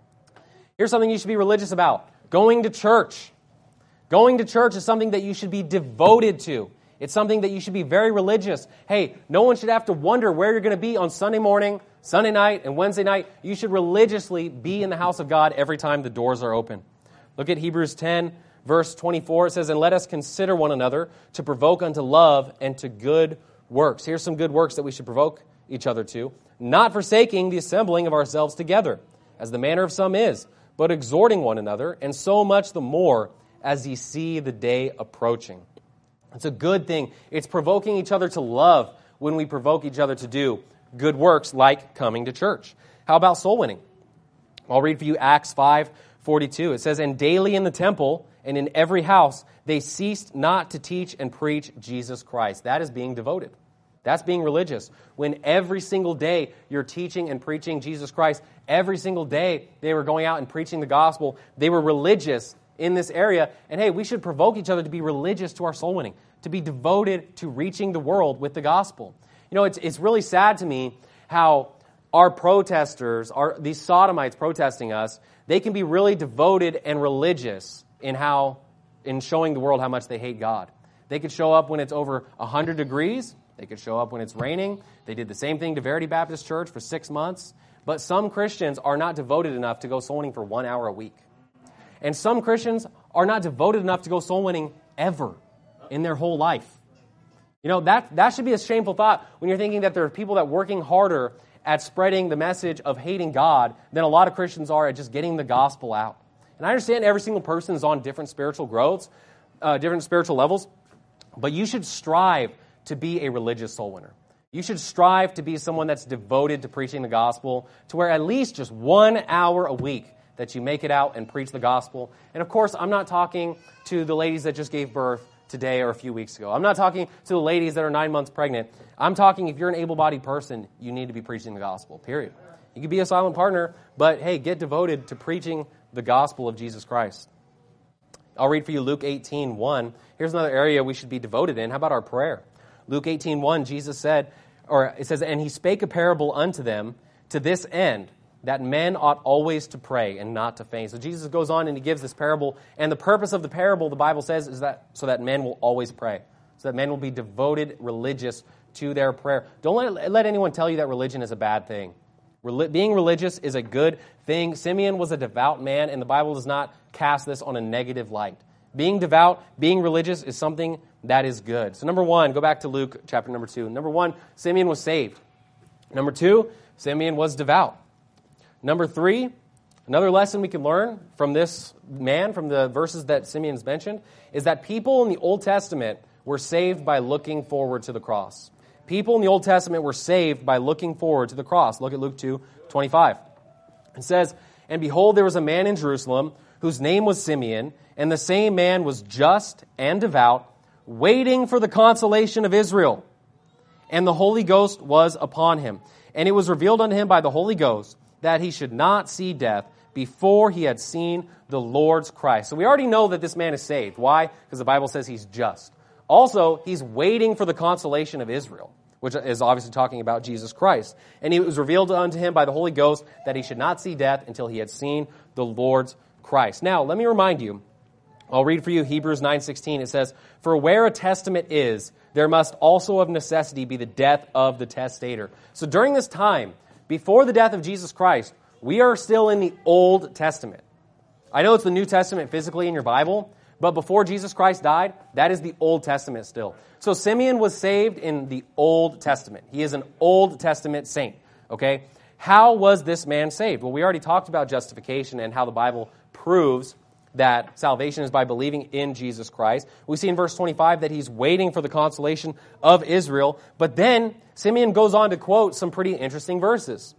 Here's something you should be religious about. Going to church. Going to church is something that you should be devoted to. It's something that you should be very religious. Hey, no one should have to wonder where you're going to be on Sunday morning, Sunday night, and Wednesday night. You should religiously be in the house of God every time the doors are open. Look at Hebrews ten, verse twenty-four. It says, "And let us consider one another to provoke unto love and to good works." Here's some good works that we should provoke each other to. "Not forsaking the assembling of ourselves together, as the manner of some is, but exhorting one another, and so much the more as ye see the day approaching." It's a good thing. It's provoking each other to love when we provoke each other to do good works like coming to church. How about soul winning? I'll read for you Acts five forty-two. It says, "And daily in the temple and in every house they ceased not to teach and preach Jesus Christ." That is being devoted. That's being religious. When every single day you're teaching and preaching Jesus Christ, every single day they were going out and preaching the gospel, they were religious in this area. And hey, we should provoke each other to be religious to our soul winning, to be devoted to reaching the world with the gospel. You know, it's it's really sad to me how our protesters, our, these sodomites protesting us, they can be really devoted and religious in how, in showing the world how much they hate God. They could show up when it's over one hundred degrees. They could show up when it's raining. They did the same thing to Verity Baptist Church for six months. But some Christians are not devoted enough to go soul winning for one hour a week. And some Christians are not devoted enough to go soul winning ever in their whole life. You know, that, that should be a shameful thought when you're thinking that there are people that are working harder at spreading the message of hating God than a lot of Christians are at just getting the gospel out. And I understand every single person is on different spiritual growths, uh, different spiritual levels, but you should strive to be a religious soul winner. You should strive to be someone that's devoted to preaching the gospel, to where at least just one hour a week that you make it out and preach the gospel. And of course, I'm not talking to the ladies that just gave birth today or a few weeks ago. I'm not talking to the ladies that are nine months pregnant. I'm talking if you're an able-bodied person, you need to be preaching the gospel, period. You can be a silent partner, but hey, get devoted to preaching the gospel of Jesus Christ. I'll read for you Luke eighteen one. Here's another area we should be devoted in. How about our prayer? Luke eighteen one, Jesus said, or it says, "And he spake a parable unto them to this end, that men ought always to pray and not to faint. So Jesus goes on and he gives this parable, and the purpose of the parable, the Bible says, is that so that men will always pray, so that men will be devoted, religious to their prayer. Don't let, let anyone tell you that religion is a bad thing. Reli- being religious is a good thing. Simeon was a devout man, and the Bible does not cast this on a negative light. Being devout, being religious is something that is good. So number one, go back to Luke chapter number two. Number one, Simeon was saved. Number two, Simeon was devout. Number three, another lesson we can learn from this man, from the verses that Simeon's mentioned, is that people in the Old Testament were saved by looking forward to the cross. People in the Old Testament were saved by looking forward to the cross. Look at Luke two twenty-five. It says, "And behold, there was a man in Jerusalem whose name was Simeon, and the same man was just and devout, waiting for the consolation of Israel. And the Holy Ghost was upon him. And it was revealed unto him by the Holy Ghost that he should not see death before he had seen the Lord's Christ." So we already know that this man is saved. Why? Because the Bible says he's just. Also, he's waiting for the consolation of Israel, which is obviously talking about Jesus Christ. And it was revealed unto him by the Holy Ghost that he should not see death until he had seen the Lord's Christ. Now, let me remind you, I'll read for you Hebrews nine sixteen. It says, "For where a testament is, there must also of necessity be the death of the testator." So during this time, before the death of Jesus Christ, we are still in the Old Testament. I know it's the New Testament physically in your Bible, but before Jesus Christ died, that is the Old Testament still. So Simeon was saved in the Old Testament. He is an Old Testament saint, okay? How was this man saved? Well, we already talked about justification and how the Bible proves that salvation is by believing in Jesus Christ. We see in verse twenty-five that he's waiting for the consolation of Israel. But then Simeon goes on to quote some pretty interesting verses.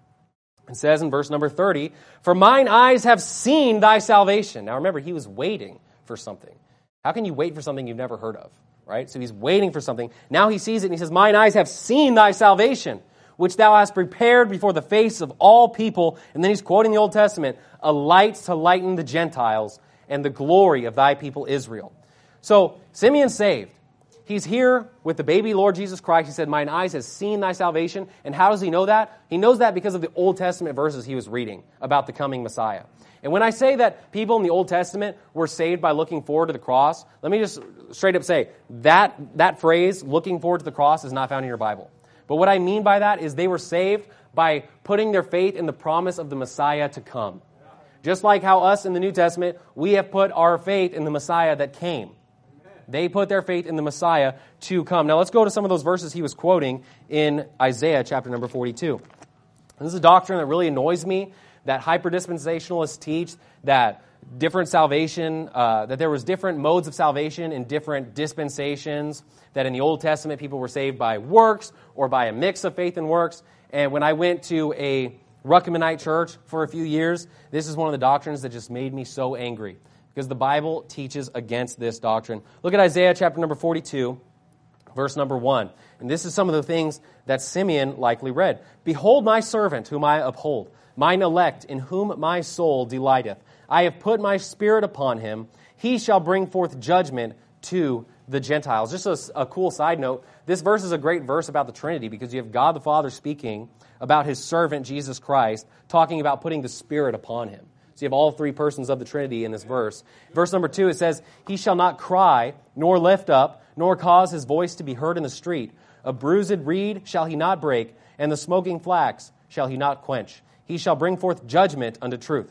It says in verse number thirty, "For mine eyes have seen thy salvation." Now remember, he was waiting for something. How can you wait for something you've never heard of? Right? So he's waiting for something. Now he sees it and he says, "Mine eyes have seen thy salvation, which thou hast prepared before the face of all people." And then he's quoting the Old Testament, "a light to lighten the Gentiles and the glory of thy people Israel." So Simeon's saved. He's here with the baby Lord Jesus Christ. He said, "Mine eyes has seen thy salvation." And how does he know that? He knows that because of the Old Testament verses he was reading about the coming Messiah. And when I say that people in the Old Testament were saved by looking forward to the cross, let me just straight up say, that, that phrase, looking forward to the cross, is not found in your Bible. But what I mean by that is they were saved by putting their faith in the promise of the Messiah to come. Just like how us in the New Testament, we have put our faith in the Messiah that came. They put their faith in the Messiah to come. Now let's go to some of those verses he was quoting in Isaiah chapter number forty-two. This is a doctrine that really annoys me, that hyper-dispensationalists teach that different salvation, uh, that there was different modes of salvation in different dispensations, that in the Old Testament people were saved by works or by a mix of faith and works. And when I went to a Ruckmanite church for a few years, this is one of the doctrines that just made me so angry, because the Bible teaches against this doctrine. Look at Isaiah chapter number forty-two, verse number one. And this is some of the things that Simeon likely read. "Behold my servant whom I uphold, mine elect in whom my soul delighteth. I have put my spirit upon him. He shall bring forth judgment to the Gentiles." Just a, a cool side note, this verse is a great verse about the Trinity, because you have God the Father speaking about his servant Jesus Christ, talking about putting the Spirit upon him. So you have all three persons of the Trinity in this verse. Verse number two, it says, "He shall not cry, nor lift up, nor cause his voice to be heard in the street. A bruised reed shall he not break, and the smoking flax shall he not quench. He shall bring forth judgment unto truth.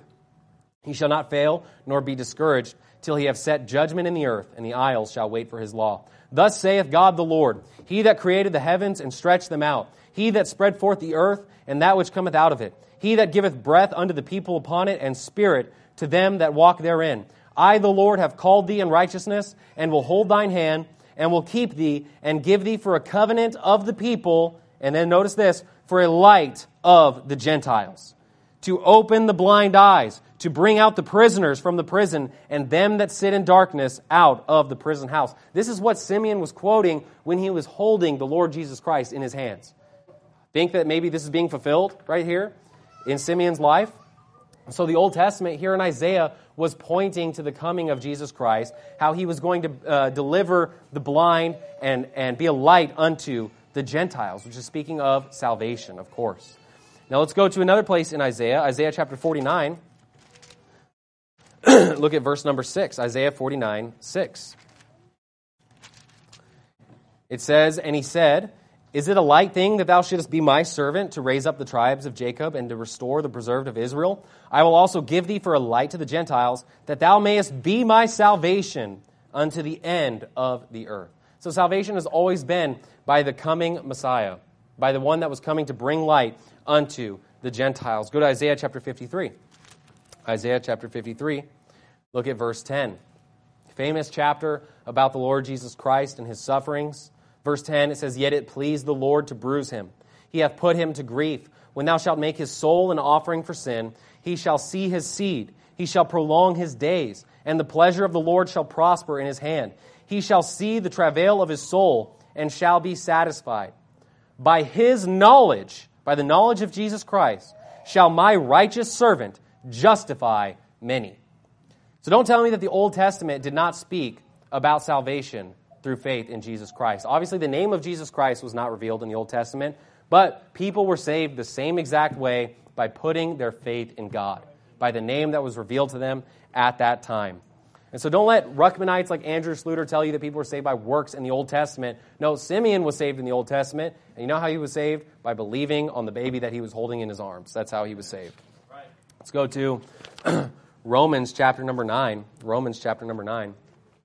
He shall not fail, nor be discouraged, till he have set judgment in the earth, and the isles shall wait for his law. Thus saith God the Lord, He that created the heavens and stretched them out, He that spread forth the earth, and that which cometh out of it, He that giveth breath unto the people upon it, and spirit to them that walk therein. I, the Lord, have called thee in righteousness, and will hold thine hand, and will keep thee, and give thee for a covenant of the people," and then notice this, "for a light of the Gentiles, to open the blind eyes, to bring out the prisoners from the prison, and them that sit in darkness out of the prison house." This is what Simeon was quoting when he was holding the Lord Jesus Christ in his hands. Think that maybe this is being fulfilled right here in Simeon's life? So the Old Testament here in Isaiah was pointing to the coming of Jesus Christ, how he was going to uh, deliver the blind and, and be a light unto the Gentiles, which is speaking of salvation, of course. Now let's go to another place in Isaiah, Isaiah chapter forty-nine. Look at verse number six, Isaiah forty-nine, six. It says, "And he said, Is it a light thing that thou shouldest be my servant to raise up the tribes of Jacob and to restore the preserved of Israel? I will also give thee for a light to the Gentiles, that thou mayest be my salvation unto the end of the earth." So salvation has always been by the coming Messiah, by the one that was coming to bring light unto the Gentiles. Go to Isaiah chapter fifty-three. Isaiah chapter fifty-three. Look at verse ten. Famous chapter about the Lord Jesus Christ and his sufferings. Verse ten, it says, "Yet it pleased the Lord to bruise him. He hath put him to grief. When thou shalt make his soul an offering for sin, he shall see his seed. He shall prolong his days, and the pleasure of the Lord shall prosper in his hand. He shall see the travail of his soul, and shall be satisfied. By his knowledge, by the knowledge of Jesus Christ, shall my righteous servant justify many." So don't tell me that the Old Testament did not speak about salvation through faith in Jesus Christ. Obviously, the name of Jesus Christ was not revealed in the Old Testament, but people were saved the same exact way by putting their faith in God, by the name that was revealed to them at that time. And so don't let Ruckmanites like Andrew Sluter tell you that people were saved by works in the Old Testament. No, Simeon was saved in the Old Testament, and you know how he was saved? By believing on the baby that he was holding in his arms. That's how he was saved. Right. Let's go to Romans chapter number nine. Romans chapter number nine.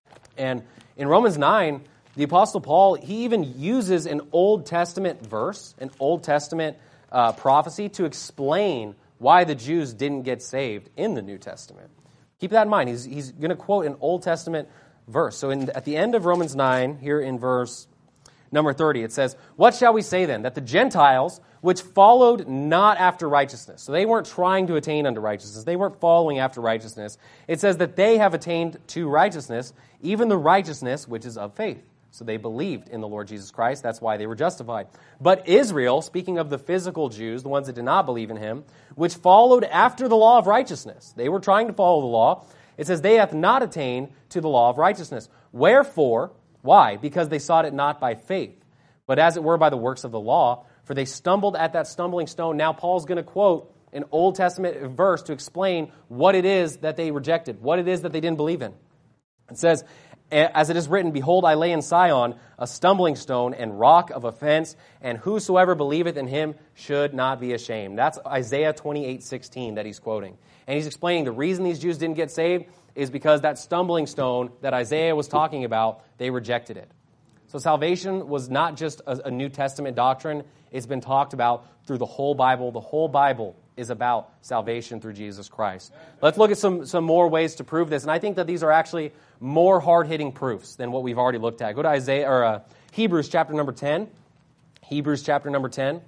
And in Romans nine, the Apostle Paul, he even uses an Old Testament verse, an Old Testament uh, prophecy to explain why the Jews didn't get saved in the New Testament. Keep that in mind. He's, he's going to quote an Old Testament verse. So in, at the end of Romans nine, here in verse number thirty, it says, "What shall we say then? That the Gentiles, which followed not after righteousness," so they weren't trying to attain unto righteousness, they weren't following after righteousness. It says that they have attained to righteousness, even the righteousness which is of faith. So they believed in the Lord Jesus Christ. That's why they were justified. But Israel, speaking of the physical Jews, the ones that did not believe in him, which followed after the law of righteousness. They were trying to follow the law. It says they hath not attained to the law of righteousness. Wherefore, why? Because they sought it not by faith, but as it were by the works of the law. For they stumbled at that stumbling stone. Now Paul's going to quote an Old Testament verse to explain what it is that they rejected, what it is that they didn't believe in. It says, "As it is written, Behold, I lay in Sion a stumbling stone and rock of offense, and whosoever believeth in him should not be ashamed." That's Isaiah twenty-eight sixteen that he's quoting. And he's explaining the reason these Jews didn't get saved is because that stumbling stone that Isaiah was talking about, they rejected it. So salvation was not just a, a New Testament doctrine. It's been talked about through the whole Bible. The whole Bible is about salvation through Jesus Christ. Let's look at some, some more ways to prove this. And I think that these are actually more hard-hitting proofs than what we've already looked at. Go to Isaiah or uh, Hebrews chapter number ten. Hebrews chapter number ten.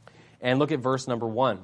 And look at verse number one.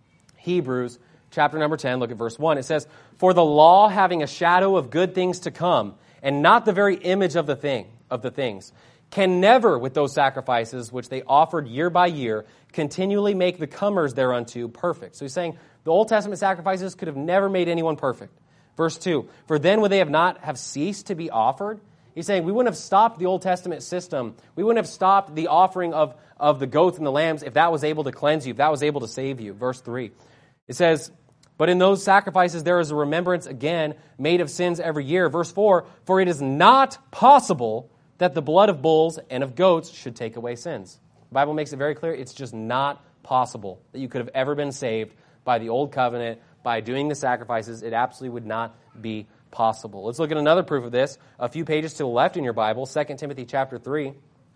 Hebrews chapter number ten, look at verse one. It says, "For the law having a shadow of good things to come, and not the very image of the thing of the things, can never, with those sacrifices which they offered year by year, continually make the comers thereunto perfect." So he's saying the Old Testament sacrifices could have never made anyone perfect. Verse two, "For then would they have not have ceased to be offered?" He's saying we wouldn't have stopped the Old Testament system. We wouldn't have stopped the offering of, of the goats and the lambs if that was able to cleanse you, if that was able to save you. Verse three, it says, "But in those sacrifices there is a remembrance again made of sins every year." Verse four, "For it is not possible that the blood of bulls and of goats should take away sins." The Bible makes it very clear it's just not possible that you could have ever been saved by the Old Covenant, by doing the sacrifices. It absolutely would not be possible. Let's look at another proof of this. A few pages to the left in your Bible, Second Timothy chapter three.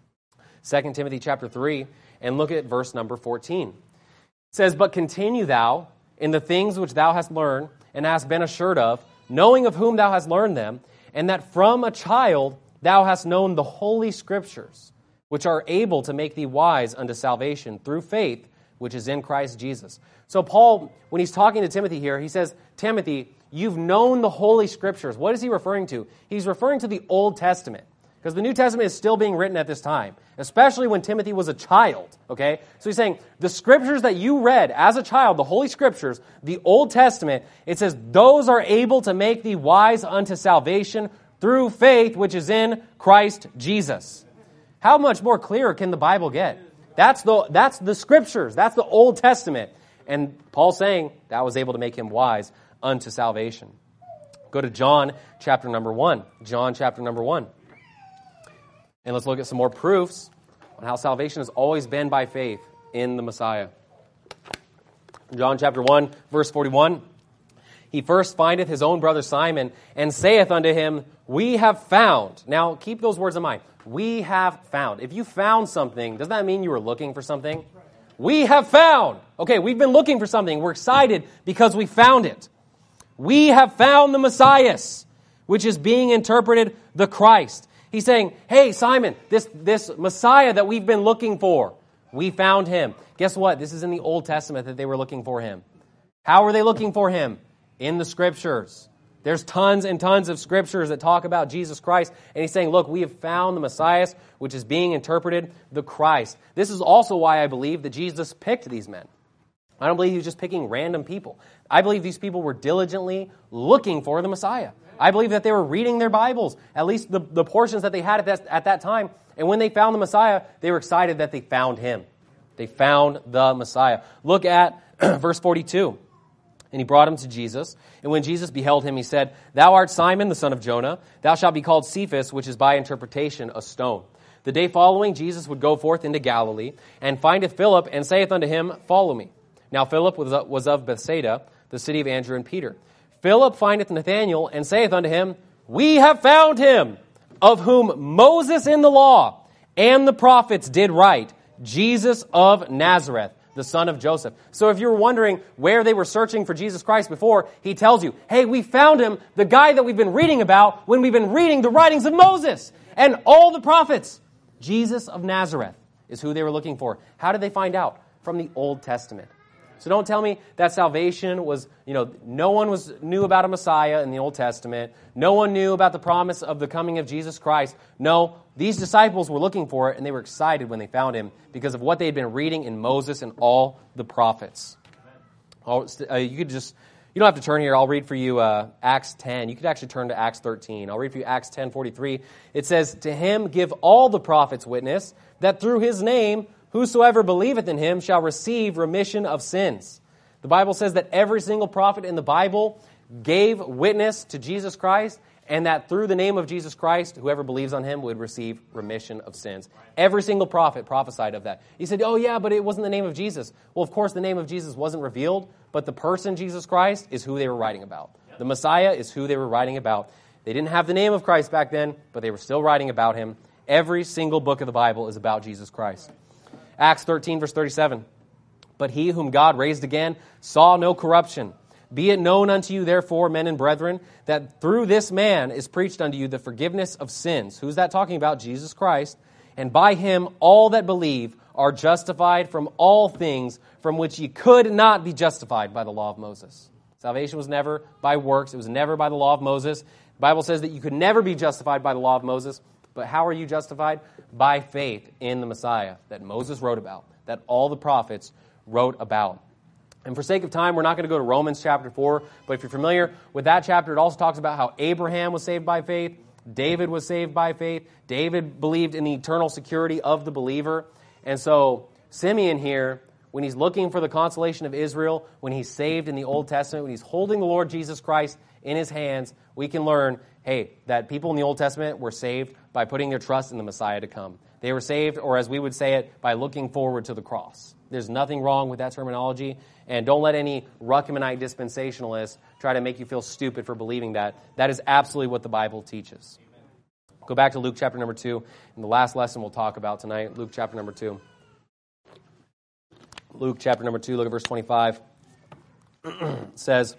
Second Timothy chapter three, and look at verse number fourteen. It says, "But continue thou in the things which thou hast learned and hast been assured of, knowing of whom thou hast learned them, and that from a child thou hast known the holy scriptures, which are able to make thee wise unto salvation through faith, which is in Christ Jesus." So Paul, when he's talking to Timothy here, he says, Timothy, you've known the holy scriptures. What is he referring to? He's referring to the Old Testament, because the New Testament is still being written at this time, especially when Timothy was a child, okay? So he's saying, the scriptures that you read as a child, the holy scriptures, the Old Testament, it says, those are able to make thee wise unto salvation through faith, which is in Christ Jesus. How much more clear can the Bible get? That's the, that's the Scriptures. That's the Old Testament. And Paul's saying that was able to make him wise unto salvation. Go to John chapter number one. John chapter number one. And let's look at some more proofs on how salvation has always been by faith in the Messiah. John chapter one, verse forty-one. He first findeth his own brother Simon, and saith unto him, We have found. Now, keep those words in mind. We have found. If you found something, does that mean you were looking for something? We have found. Okay, we've been looking for something. We're excited because we found it. We have found the Messiah, which is being interpreted the Christ. He's saying, hey, Simon, this, this Messiah that we've been looking for, we found him. Guess what? This is in the Old Testament that they were looking for him. How were they looking for him? In the Scriptures. There's tons and tons of Scriptures that talk about Jesus Christ. And he's saying, look, we have found the Messiah, which is being interpreted the Christ. This is also why I believe that Jesus picked these men. I don't believe he was just picking random people. I believe these people were diligently looking for the Messiah. I believe that they were reading their Bibles, at least the, the portions that they had at that, at that time. And when they found the Messiah, they were excited that they found him. They found the Messiah. Look at verse forty-two. And he brought him to Jesus. And when Jesus beheld him, he said, Thou art Simon, the son of Jonah. Thou shalt be called Cephas, which is by interpretation a stone. The day following, Jesus would go forth into Galilee, and findeth Philip, and saith unto him, Follow me. Now Philip was of Bethsaida, the city of Andrew and Peter. Philip findeth Nathanael, and saith unto him, We have found him, of whom Moses in the law and the prophets did write, Jesus of Nazareth, the son of Joseph. So if you were wondering where they were searching for Jesus Christ before, he tells you, hey, we found him, the guy that we've been reading about when we've been reading the writings of Moses and all the prophets. Jesus of Nazareth is who they were looking for. How did they find out? From the Old Testament. So don't tell me that salvation was, you know, no one was knew about a Messiah in the Old Testament. No one knew about the promise of the coming of Jesus Christ. No, these disciples were looking for it, and they were excited when they found him because of what they had been reading in Moses and all the prophets. Oh, uh, you could just, you don't have to turn here. I'll read for you uh, Acts ten. You could actually turn to Acts thirteen. I'll read for you Acts ten forty-three. It says, To him give all the prophets witness that through his name whosoever believeth in him shall receive remission of sins. The Bible says that every single prophet in the Bible gave witness to Jesus Christ, and that through the name of Jesus Christ, whoever believes on him would receive remission of sins. Every single prophet prophesied of that. He said, oh yeah, but it wasn't the name of Jesus. Well, of course, the name of Jesus wasn't revealed, but the person Jesus Christ is who they were writing about. The Messiah is who they were writing about. They didn't have the name of Christ back then, but they were still writing about him. Every single book of the Bible is about Jesus Christ. Acts thirteen, verse thirty-seven. But he whom God raised again saw no corruption. Be it known unto you, therefore, men and brethren, that through this man is preached unto you the forgiveness of sins. Who's that talking about? Jesus Christ. And by him all that believe are justified from all things from which ye could not be justified by the law of Moses. Salvation was never by works. It was never by the law of Moses. The Bible says that you could never be justified by the law of Moses. But how are you justified? By faith in the Messiah that Moses wrote about, that all the prophets wrote about. And for sake of time, we're not going to go to Romans chapter four, but if you're familiar with that chapter, it also talks about how Abraham was saved by faith, David was saved by faith, David believed in the eternal security of the believer. And so Simeon here, when he's looking for the consolation of Israel, when he's saved in the Old Testament, when he's holding the Lord Jesus Christ in his hands, we can learn, hey, that people in the Old Testament were saved by putting their trust in the Messiah to come. They were saved, or as we would say it, by looking forward to the cross. There's nothing wrong with that terminology, and don't let any Ruckmanite dispensationalists try to make you feel stupid for believing that. That is absolutely what the Bible teaches. Amen. Go back to Luke chapter number two, and the last lesson we'll talk about tonight, Luke chapter number two. Luke chapter number two, look at verse twenty-five. It says,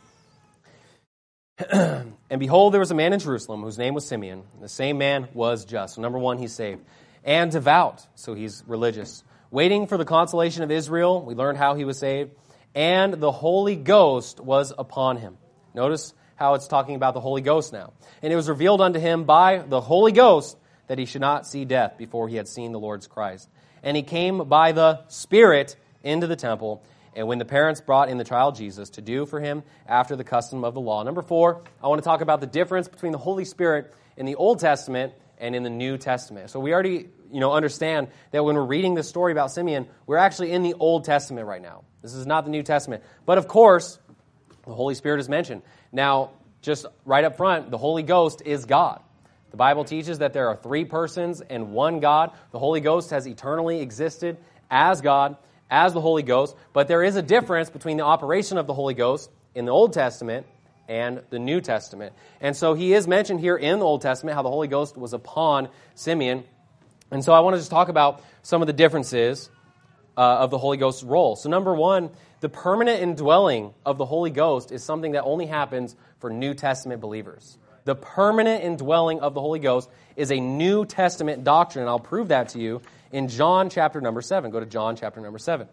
And behold, there was a man in Jerusalem whose name was Simeon. The same man was just. So number one, he's saved. And devout, so he's religious. Waiting for the consolation of Israel, we learned how he was saved. And the Holy Ghost was upon him. Notice how it's talking about the Holy Ghost now. And it was revealed unto him by the Holy Ghost that he should not see death before he had seen the Lord's Christ. And he came by the Spirit into the temple. And when the parents brought in the child Jesus to do for him after the custom of the law. Number four, I want to talk about the difference between the Holy Spirit in the Old Testament and in the New Testament. So we already, you know, understand that when we're reading this story about Simeon, we're actually in the Old Testament right now. This is not the New Testament. But of course, the Holy Spirit is mentioned. Now, just right up front, the Holy Ghost is God. The Bible teaches that there are three persons and one God. The Holy Ghost has eternally existed as God, as the Holy Ghost. But there is a difference between the operation of the Holy Ghost in the Old Testament and the New Testament. And so he is mentioned here in the Old Testament how the Holy Ghost was upon Simeon. And so I want to just talk about some of the differences uh, of the Holy Ghost's role. So number one, the permanent indwelling of the Holy Ghost is something that only happens for New Testament believers. The permanent indwelling of the Holy Ghost is a New Testament doctrine, and I'll prove that to you in John chapter number seven. Go to John chapter number seven.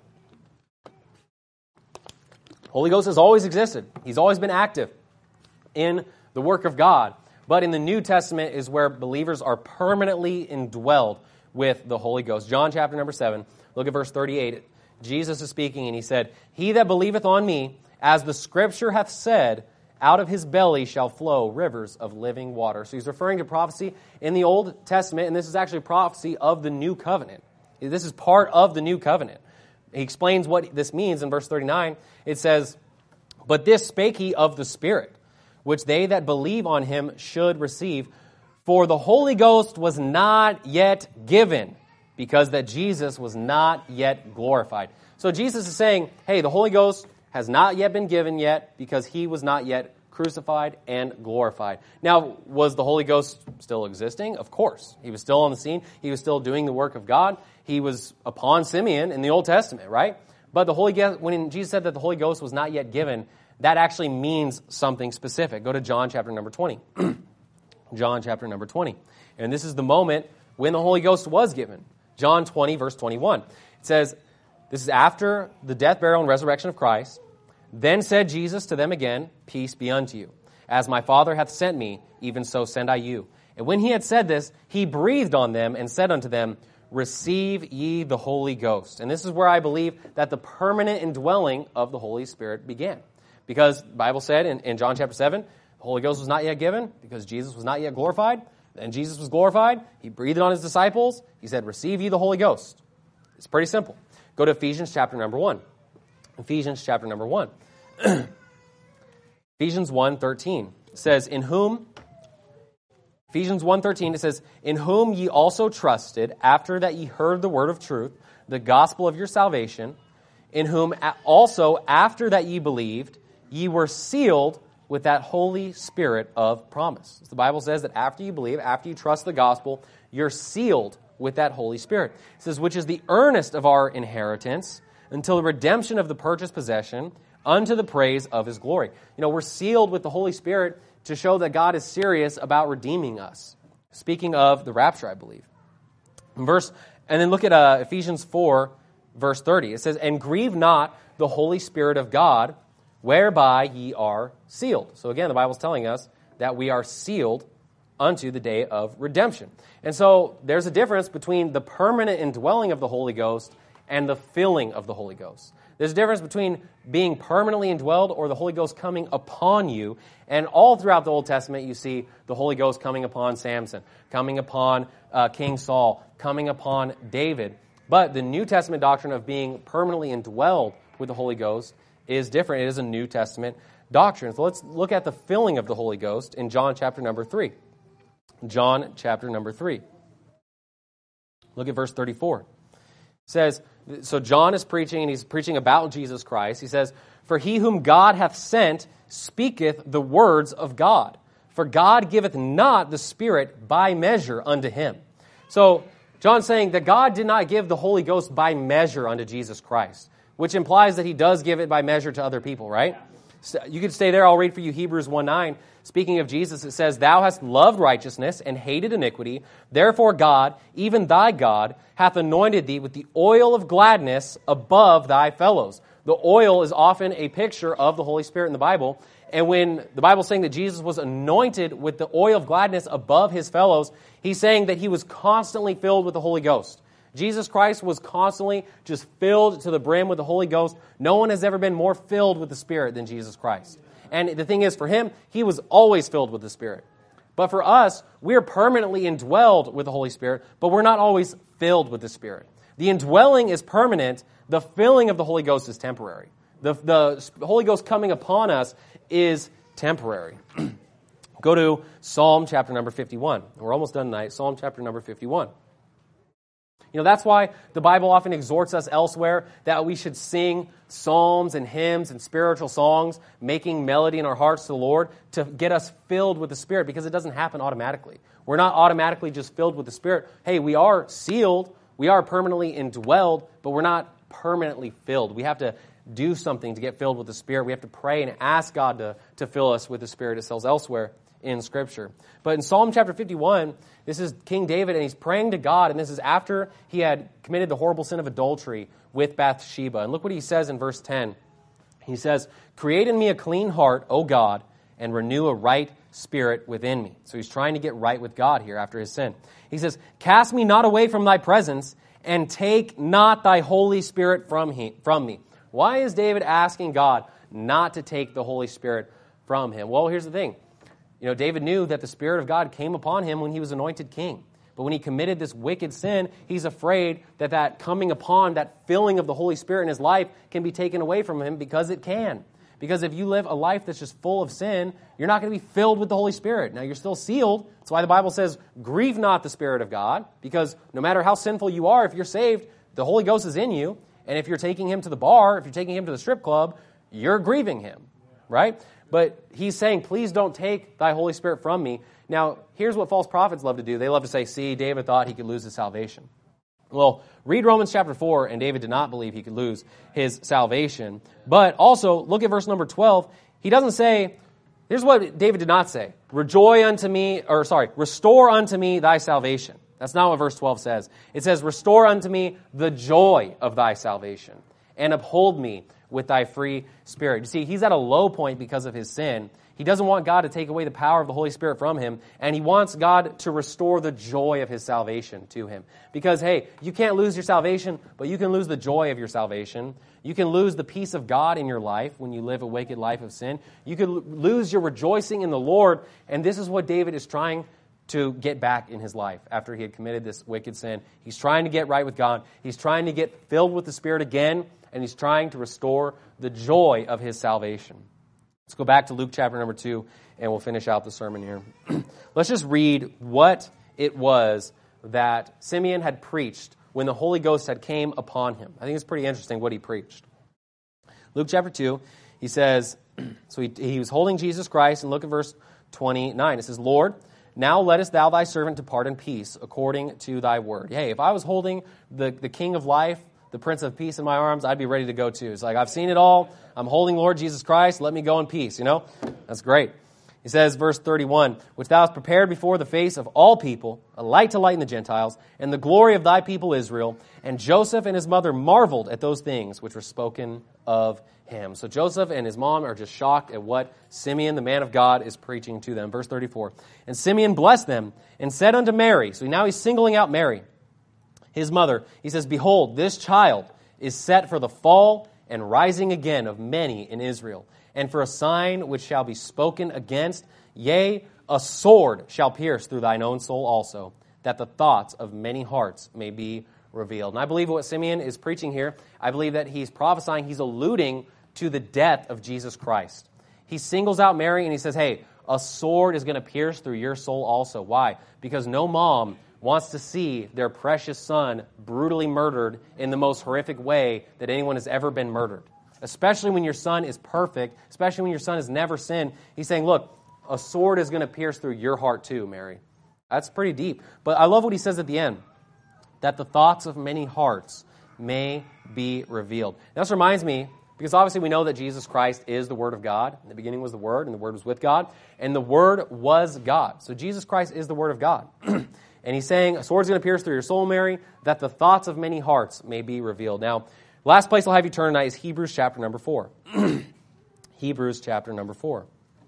Holy Ghost has always existed. He's always been active in the work of God. But in the New Testament is where believers are permanently indwelled with the Holy Ghost. John chapter number seven, look at verse thirty-eight. Jesus is speaking, and he said, "He that believeth on me, as the Scripture hath said, out of his belly shall flow rivers of living water." So he's referring to prophecy in the Old Testament, and this is actually prophecy of the New Covenant. This is part of the New Covenant. He explains what this means in verse thirty-nine. It says, "But this spake he of the Spirit, which they that believe on him should receive. For the Holy Ghost was not yet given, because that Jesus was not yet glorified." So Jesus is saying, hey, the Holy Ghost has not yet been given yet, because he was not yet crucified and glorified. Now, was the Holy Ghost still existing? Of course. He was still on the scene. He was still doing the work of God. He was upon Simeon in the Old Testament, right? But the Holy Ghost, when Jesus said that the Holy Ghost was not yet given, that actually means something specific. Go to John chapter number twenty. John chapter number twenty. And this is the moment when the Holy Ghost was given. John twenty, verse twenty-one. It says, this is after the death, burial, and resurrection of Christ. "Then said Jesus to them again, Peace be unto you. As my Father hath sent me, even so send I you. And when he had said this, he breathed on them and said unto them, Receive ye the Holy Ghost." And this is where I believe that the permanent indwelling of the Holy Spirit began. Because the Bible said in, in John chapter seven, the Holy Ghost was not yet given because Jesus was not yet glorified. Then Jesus was glorified. He breathed on his disciples. He said, "Receive ye the Holy Ghost." It's pretty simple. Go to Ephesians chapter number one. Ephesians chapter number one. Ephesians one thirteen says, "In whom," Ephesians one thirteen, it says, "In whom ye also trusted, after that ye heard the word of truth, the gospel of your salvation, in whom also after that ye believed, ye were sealed with that Holy Spirit of promise." So the Bible says that after you believe, after you trust the gospel, you're sealed with that Holy Spirit. It says, "Which is the earnest of our inheritance, until the redemption of the purchased possession, unto the praise of his glory." You know, we're sealed with the Holy Spirit to show that God is serious about redeeming us. Speaking of the rapture, I believe. Verse, and then look at uh, Ephesians four, verse thirty. It says, "And grieve not the Holy Spirit of God, whereby ye are sealed." So again, the Bible's telling us that we are sealed unto the day of redemption. And so there's a difference between the permanent indwelling of the Holy Ghost and the filling of the Holy Ghost. There's a difference between being permanently indwelled or the Holy Ghost coming upon you. And all throughout the Old Testament, you see the Holy Ghost coming upon Samson, coming upon uh, King Saul, coming upon David. But the New Testament doctrine of being permanently indwelled with the Holy Ghost is different. It is a New Testament doctrine. So let's look at the filling of the Holy Ghost in John chapter number three. John chapter number three. Look at verse thirty-four. It says, so John is preaching, and he's preaching about Jesus Christ. He says, "For he whom God hath sent speaketh the words of God. For God giveth not the Spirit by measure unto him." So John's saying that God did not give the Holy Ghost by measure unto Jesus Christ, which implies that he does give it by measure to other people, right? So you could stay there. I'll read for you Hebrews one nine. Speaking of Jesus, it says, "Thou hast loved righteousness and hated iniquity. Therefore God, even thy God, hath anointed thee with the oil of gladness above thy fellows." The oil is often a picture of the Holy Spirit in the Bible. And when the Bible is saying that Jesus was anointed with the oil of gladness above his fellows, he's saying that he was constantly filled with the Holy Ghost. Jesus Christ was constantly just filled to the brim with the Holy Ghost. No one has ever been more filled with the Spirit than Jesus Christ. And the thing is, for him, he was always filled with the Spirit. But for us, we are permanently indwelled with the Holy Spirit, but we're not always filled with the Spirit. The indwelling is permanent. The filling of the Holy Ghost is temporary. The, the Holy Ghost coming upon us is temporary. Go to Psalm chapter number fifty-one. We're almost done tonight. Psalm chapter number fifty-one. You know, that's why the Bible often exhorts us elsewhere that we should sing psalms and hymns and spiritual songs, making melody in our hearts to the Lord to get us filled with the Spirit, because it doesn't happen automatically. We're not automatically just filled with the Spirit. Hey, we are sealed, we are permanently indwelled, but we're not permanently filled. We have to do something to get filled with the Spirit. We have to pray and ask God to, to fill us with the Spirit. It says elsewhere in Scripture. But in Psalm chapter fifty-one, this is King David, and he's praying to God, and this is after he had committed the horrible sin of adultery with Bathsheba. And look what he says in verse ten. He says, "Create in me a clean heart, O God, and renew a right spirit within me." So he's trying to get right with God here after his sin. He says, "Cast me not away from thy presence, and take not thy Holy Spirit from he, from me." Why is David asking God not to take the Holy Spirit from him? Well, here's the thing. You know, David knew that the Spirit of God came upon him when he was anointed king. But when he committed this wicked sin, he's afraid that that coming upon, that filling of the Holy Spirit in his life can be taken away from him, because it can. Because if you live a life that's just full of sin, you're not going to be filled with the Holy Spirit. Now, you're still sealed. That's why the Bible says, grieve not the Spirit of God, because no matter how sinful you are, if you're saved, the Holy Ghost is in you. And if you're taking him to the bar, if you're taking him to the strip club, you're grieving him, right? But he's saying, please don't take thy Holy Spirit from me. Now, here's what false prophets love to do. They love to say, see, David thought he could lose his salvation. Well, read Romans chapter four, and David did not believe he could lose his salvation. But also, look at verse number twelve. He doesn't say, here's what David did not say. Rejoice unto me, or sorry, restore unto me thy salvation. That's not what verse twelve says. It says, restore unto me the joy of thy salvation, and uphold me with thy free spirit. You see, he's at a low point because of his sin. He doesn't want God to take away the power of the Holy Spirit from him, and he wants God to restore the joy of his salvation to him. Because, hey, you can't lose your salvation, but you can lose the joy of your salvation. You can lose the peace of God in your life when you live a wicked life of sin. You can lose your rejoicing in the Lord, and this is what David is trying to get back in his life after he had committed this wicked sin. He's trying to get right with God. He's trying to get filled with the Spirit again, and he's trying to restore the joy of his salvation. Let's go back to Luke chapter number two, and we'll finish out the sermon here. Let's just read what it was that Simeon had preached when the Holy Ghost had came upon him. I think it's pretty interesting what he preached. Luke chapter two, he says, so he, he was holding Jesus Christ, and look at verse twenty-nine. It says, Lord, now lettest thou thy servant depart in peace, according to thy word. Hey, if I was holding the, the King of life, the Prince of Peace in my arms, I'd be ready to go too. It's like, I've seen it all. I'm holding Lord Jesus Christ. Let me go in peace, you know? That's great. He says, verse thirty-one, which thou hast prepared before the face of all people, a light to lighten the Gentiles, and the glory of thy people Israel. And Joseph and his mother marveled at those things which were spoken of him. So Joseph and his mom are just shocked at what Simeon, the man of God, is preaching to them. Verse thirty-four, and Simeon blessed them and said unto Mary, so now he's singling out Mary, his mother. He says, behold, this child is set for the fall and rising again of many in Israel, and for a sign which shall be spoken against, yea, a sword shall pierce through thine own soul also, that the thoughts of many hearts may be revealed. And I believe what Simeon is preaching here, I believe that he's prophesying, he's alluding to the death of Jesus Christ. He singles out Mary and he says, hey, a sword is going to pierce through your soul also. Why? Because no mom wants to see their precious son brutally murdered in the most horrific way that anyone has ever been murdered. Especially when your son is perfect, especially when your son has never sinned. He's saying, look, a sword is going to pierce through your heart too, Mary. That's pretty deep. But I love what he says at the end, that the thoughts of many hearts may be revealed. Now, this reminds me, because obviously we know that Jesus Christ is the Word of God. In the beginning was the Word, and the Word was with God, and the Word was God. So Jesus Christ is the Word of God. And he's saying, a sword's going to pierce through your soul, Mary, that the thoughts of many hearts may be revealed. Now, last place I'll have you turn tonight is Hebrews chapter number four. Hebrews chapter number four.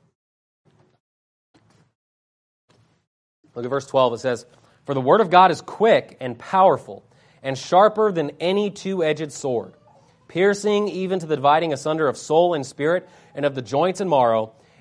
Look at verse twelve. It says, for the word of God is quick and powerful, and sharper than any two-edged sword, piercing even to the dividing asunder of soul and spirit, and of the joints and marrow,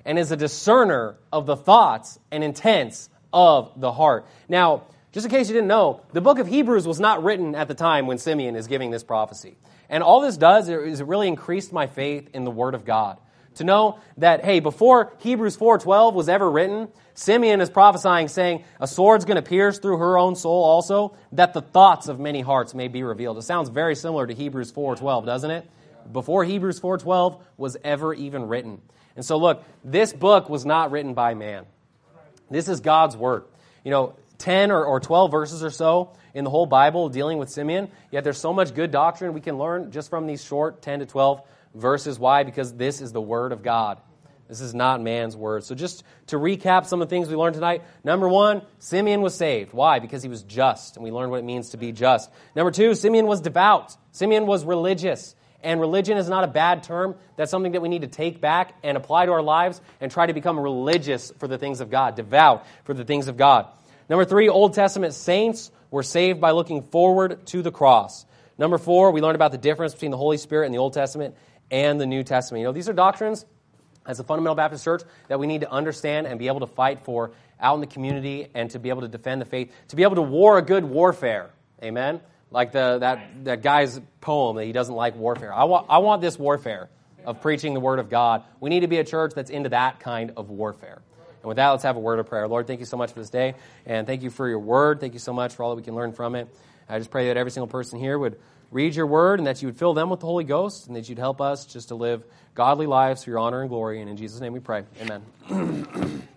and is a discerner of the thoughts and intents of the heart. Now, just in case you didn't know, the book of Hebrews was not written at the time when Simeon is giving this prophecy. And all this does is it really increased my faith in the Word of God. To know that, hey, before Hebrews four twelve was ever written, Simeon is prophesying, saying, a sword's going to pierce through her own soul also, that the thoughts of many hearts may be revealed. It sounds very similar to Hebrews four twelve, doesn't it? Before Hebrews four twelve was ever even written. And so look, this book was not written by man. This is God's Word. You know, ten or, or twelve verses or so in the whole Bible dealing with Simeon, yet there's so much good doctrine we can learn just from these short ten to twelve verses. Why? Because this is the Word of God. This is not man's word. So just to recap some of the things we learned tonight. Number one, Simeon was saved. Why? Because he was just, and we learned what it means to be just. Number two, Simeon was devout. Simeon was religious. And religion is not a bad term. That's something that we need to take back and apply to our lives and try to become religious for the things of God, devout for the things of God. Number three, Old Testament saints were saved by looking forward to the cross. Number four, we learned about the difference between the Holy Spirit in the Old Testament and the New Testament. You know, these are doctrines as a Fundamental Baptist Church that we need to understand and be able to fight for out in the community and to be able to defend the faith, to be able to war a good warfare. Amen? Like the that, that guy's poem that he doesn't like warfare. I want, I want this warfare of preaching the Word of God. We need to be a church that's into that kind of warfare. And with that, let's have a word of prayer. Lord, thank you so much for this day, and thank you for your Word. Thank you so much for all that we can learn from it. I just pray that every single person here would read your Word and that you would fill them with the Holy Ghost and that you'd help us just to live godly lives for your honor and glory. And in Jesus' name we pray. Amen.